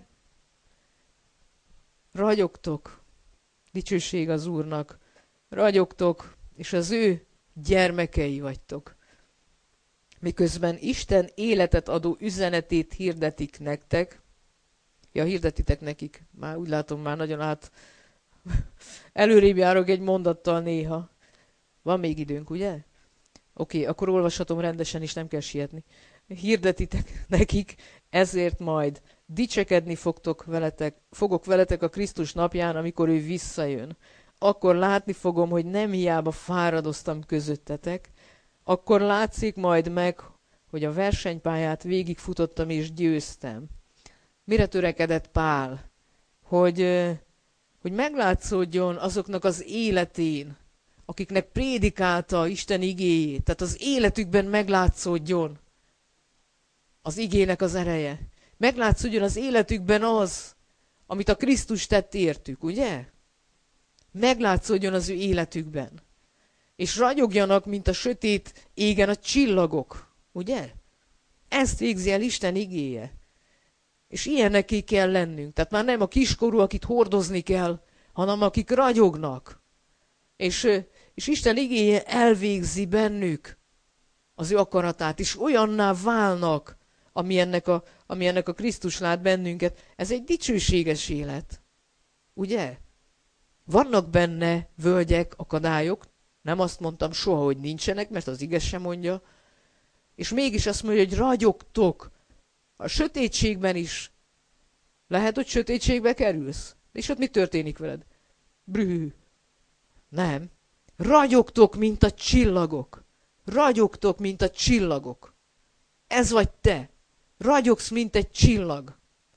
Ragyogtok. Dicsőség az Úrnak. Ragyogtok, és az ő gyermekei vagytok. Miközben Isten életet adó üzenetét hirdetik nektek, ja, hirdetitek nekik, már úgy látom, már nagyon át előrébb járok egy mondattal néha. Van még időnk, ugye? Oké, okay, akkor olvashatom rendesen, és nem kell sietni. Hirdetitek nekik, ezért majd dicsekedni fogtok veletek, fogok veletek a Krisztus napján, amikor ő visszajön. Akkor látni fogom, hogy nem hiába fáradoztam közöttetek, akkor látszik majd meg, hogy a versenypályát végigfutottam és győztem. Mire törekedett Pál? Hogy, hogy meglátszódjon azoknak az életén, akiknek prédikálta Isten igéjét, tehát az életükben meglátszódjon az igének az ereje. Meglátszódjon az életükben az, amit a Krisztus tett értük, ugye? Meglátszódjon az ő életükben. És ragyogjanak, mint a sötét égen a csillagok, ugye? Ezt végzi el Isten igéje. És ilyenneké kell lennünk. Tehát már nem a kiskorú, akit hordozni kell, hanem akik ragyognak. És, és Isten igéje elvégzi bennük az ő akaratát, és olyanná válnak, ami ennek a, ami ennek a Krisztus lát bennünket. Ez egy dicsőséges élet. Ugye? Vannak benne völgyek, akadályok, nem azt mondtam soha, hogy nincsenek, mert az ige sem mondja, és mégis azt mondja, hogy ragyogtok. A sötétségben is. Lehet, hogy sötétségbe kerülsz. És ott mi történik veled? Brühű. Nem. Ragyogtok, mint a csillagok. Ragyogtok, mint a csillagok. Ez vagy te. Ragyogsz, mint egy csillag.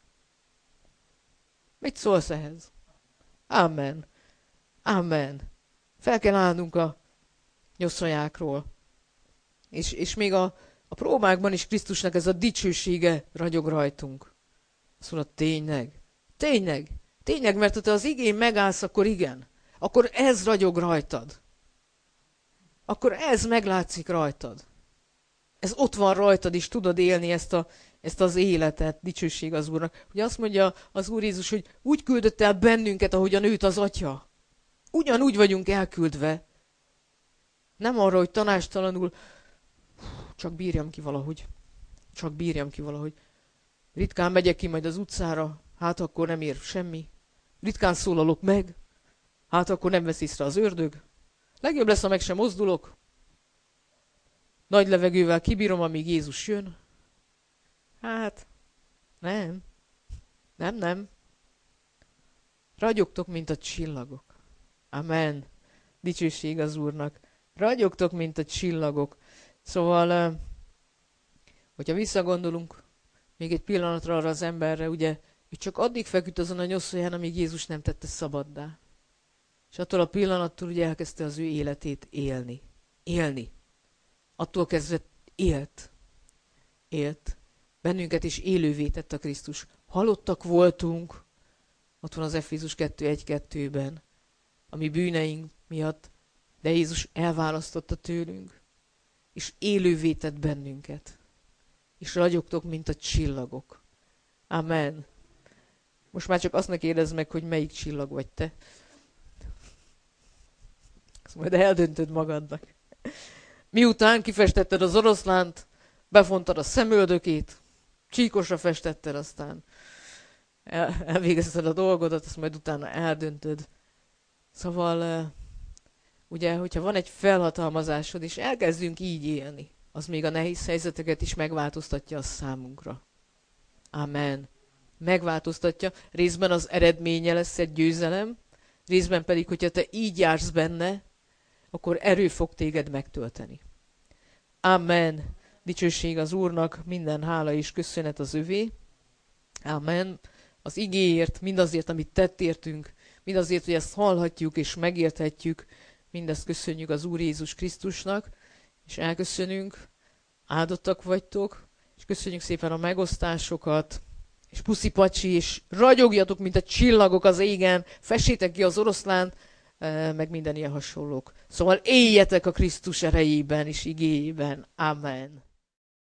Mit szólsz ehhez? Amen. Amen. Fel kell állnunk a nyoszonyákról. És, és még a, a próbákban is Krisztusnak ez a dicsősége ragyog rajtunk. Azt mondod, tényleg? Tényleg? Tényleg, mert ha te az igén megállsz, akkor igen. Akkor ez ragyog rajtad. Akkor ez meglátszik rajtad. Ez ott van rajtad, és tudod élni ezt, a, ezt az életet, dicsőség az Úrnak. Ugye azt mondja az Úr Jézus, hogy úgy küldött el bennünket, ahogyan őt az Atya. Ugyanúgy vagyunk elküldve. Nem arra, hogy tanástalanul, csak bírjam ki valahogy. Csak bírjam ki valahogy. Ritkán megyek ki majd az utcára, hát akkor nem ér semmi. Ritkán szólalok meg, hát akkor nem vesz észre az ördög. Legjobb lesz, ha meg sem mozdulok. Nagy levegővel kibírom, amíg Jézus jön. Hát, nem. Nem, nem. Ragyogtok, mint a csillagok. Amen. Dicsőség az Úrnak. Ragyogtok, mint a csillagok. Szóval, hogyha visszagondolunk még egy pillanatra arra az emberre, ugye, Ő csak addig feküdt azon a nyoszóján, amíg Jézus nem tette szabaddá. És attól a pillanattól ugye elkezdte az ő életét élni. Élni. Attól kezdve élt. Élt. Bennünket is élővé tett a Krisztus. Halottak voltunk, ott van az Efézus kettő egy kettőben, a mi bűneink miatt, de Jézus elválasztotta tőlünk, és élővé tett bennünket. És ragyogtok, mint a csillagok. Amen. Most már csak azt ne kérdezd meg, hogy melyik csillag vagy te. Ezt majd eldöntöd magadnak. Miután kifestetted az oroszlánt, befontad a szemöldökét, csíkosra festetted, aztán el, elvégezted a dolgodat, azt majd utána eldöntöd. Szóval, ugye, hogyha van egy felhatalmazásod, és elkezdünk így élni, az még a nehéz helyzeteket is megváltoztatja a számunkra. Amen. Megváltoztatja. Részben az eredménye lesz egy győzelem, részben pedig, hogyha te így jársz benne, akkor erő fog téged megtölteni. Amen. Dicsőség az Úrnak, minden hála és köszönet az övé. Amen. Az igéért, mindazért, amit tett értünk, mindazért, hogy ezt hallhatjuk és megérthetjük, mindezt köszönjük az Úr Jézus Krisztusnak, és elköszönünk, áldottak vagytok, és köszönjük szépen a megosztásokat, és puszi pacsi, és ragyogjatok, mint a csillagok az égen, fessétek ki az oroszlánt, meg minden ilyen hasonlók. Szóval éljetek a Krisztus erejében és igéjében. Amen.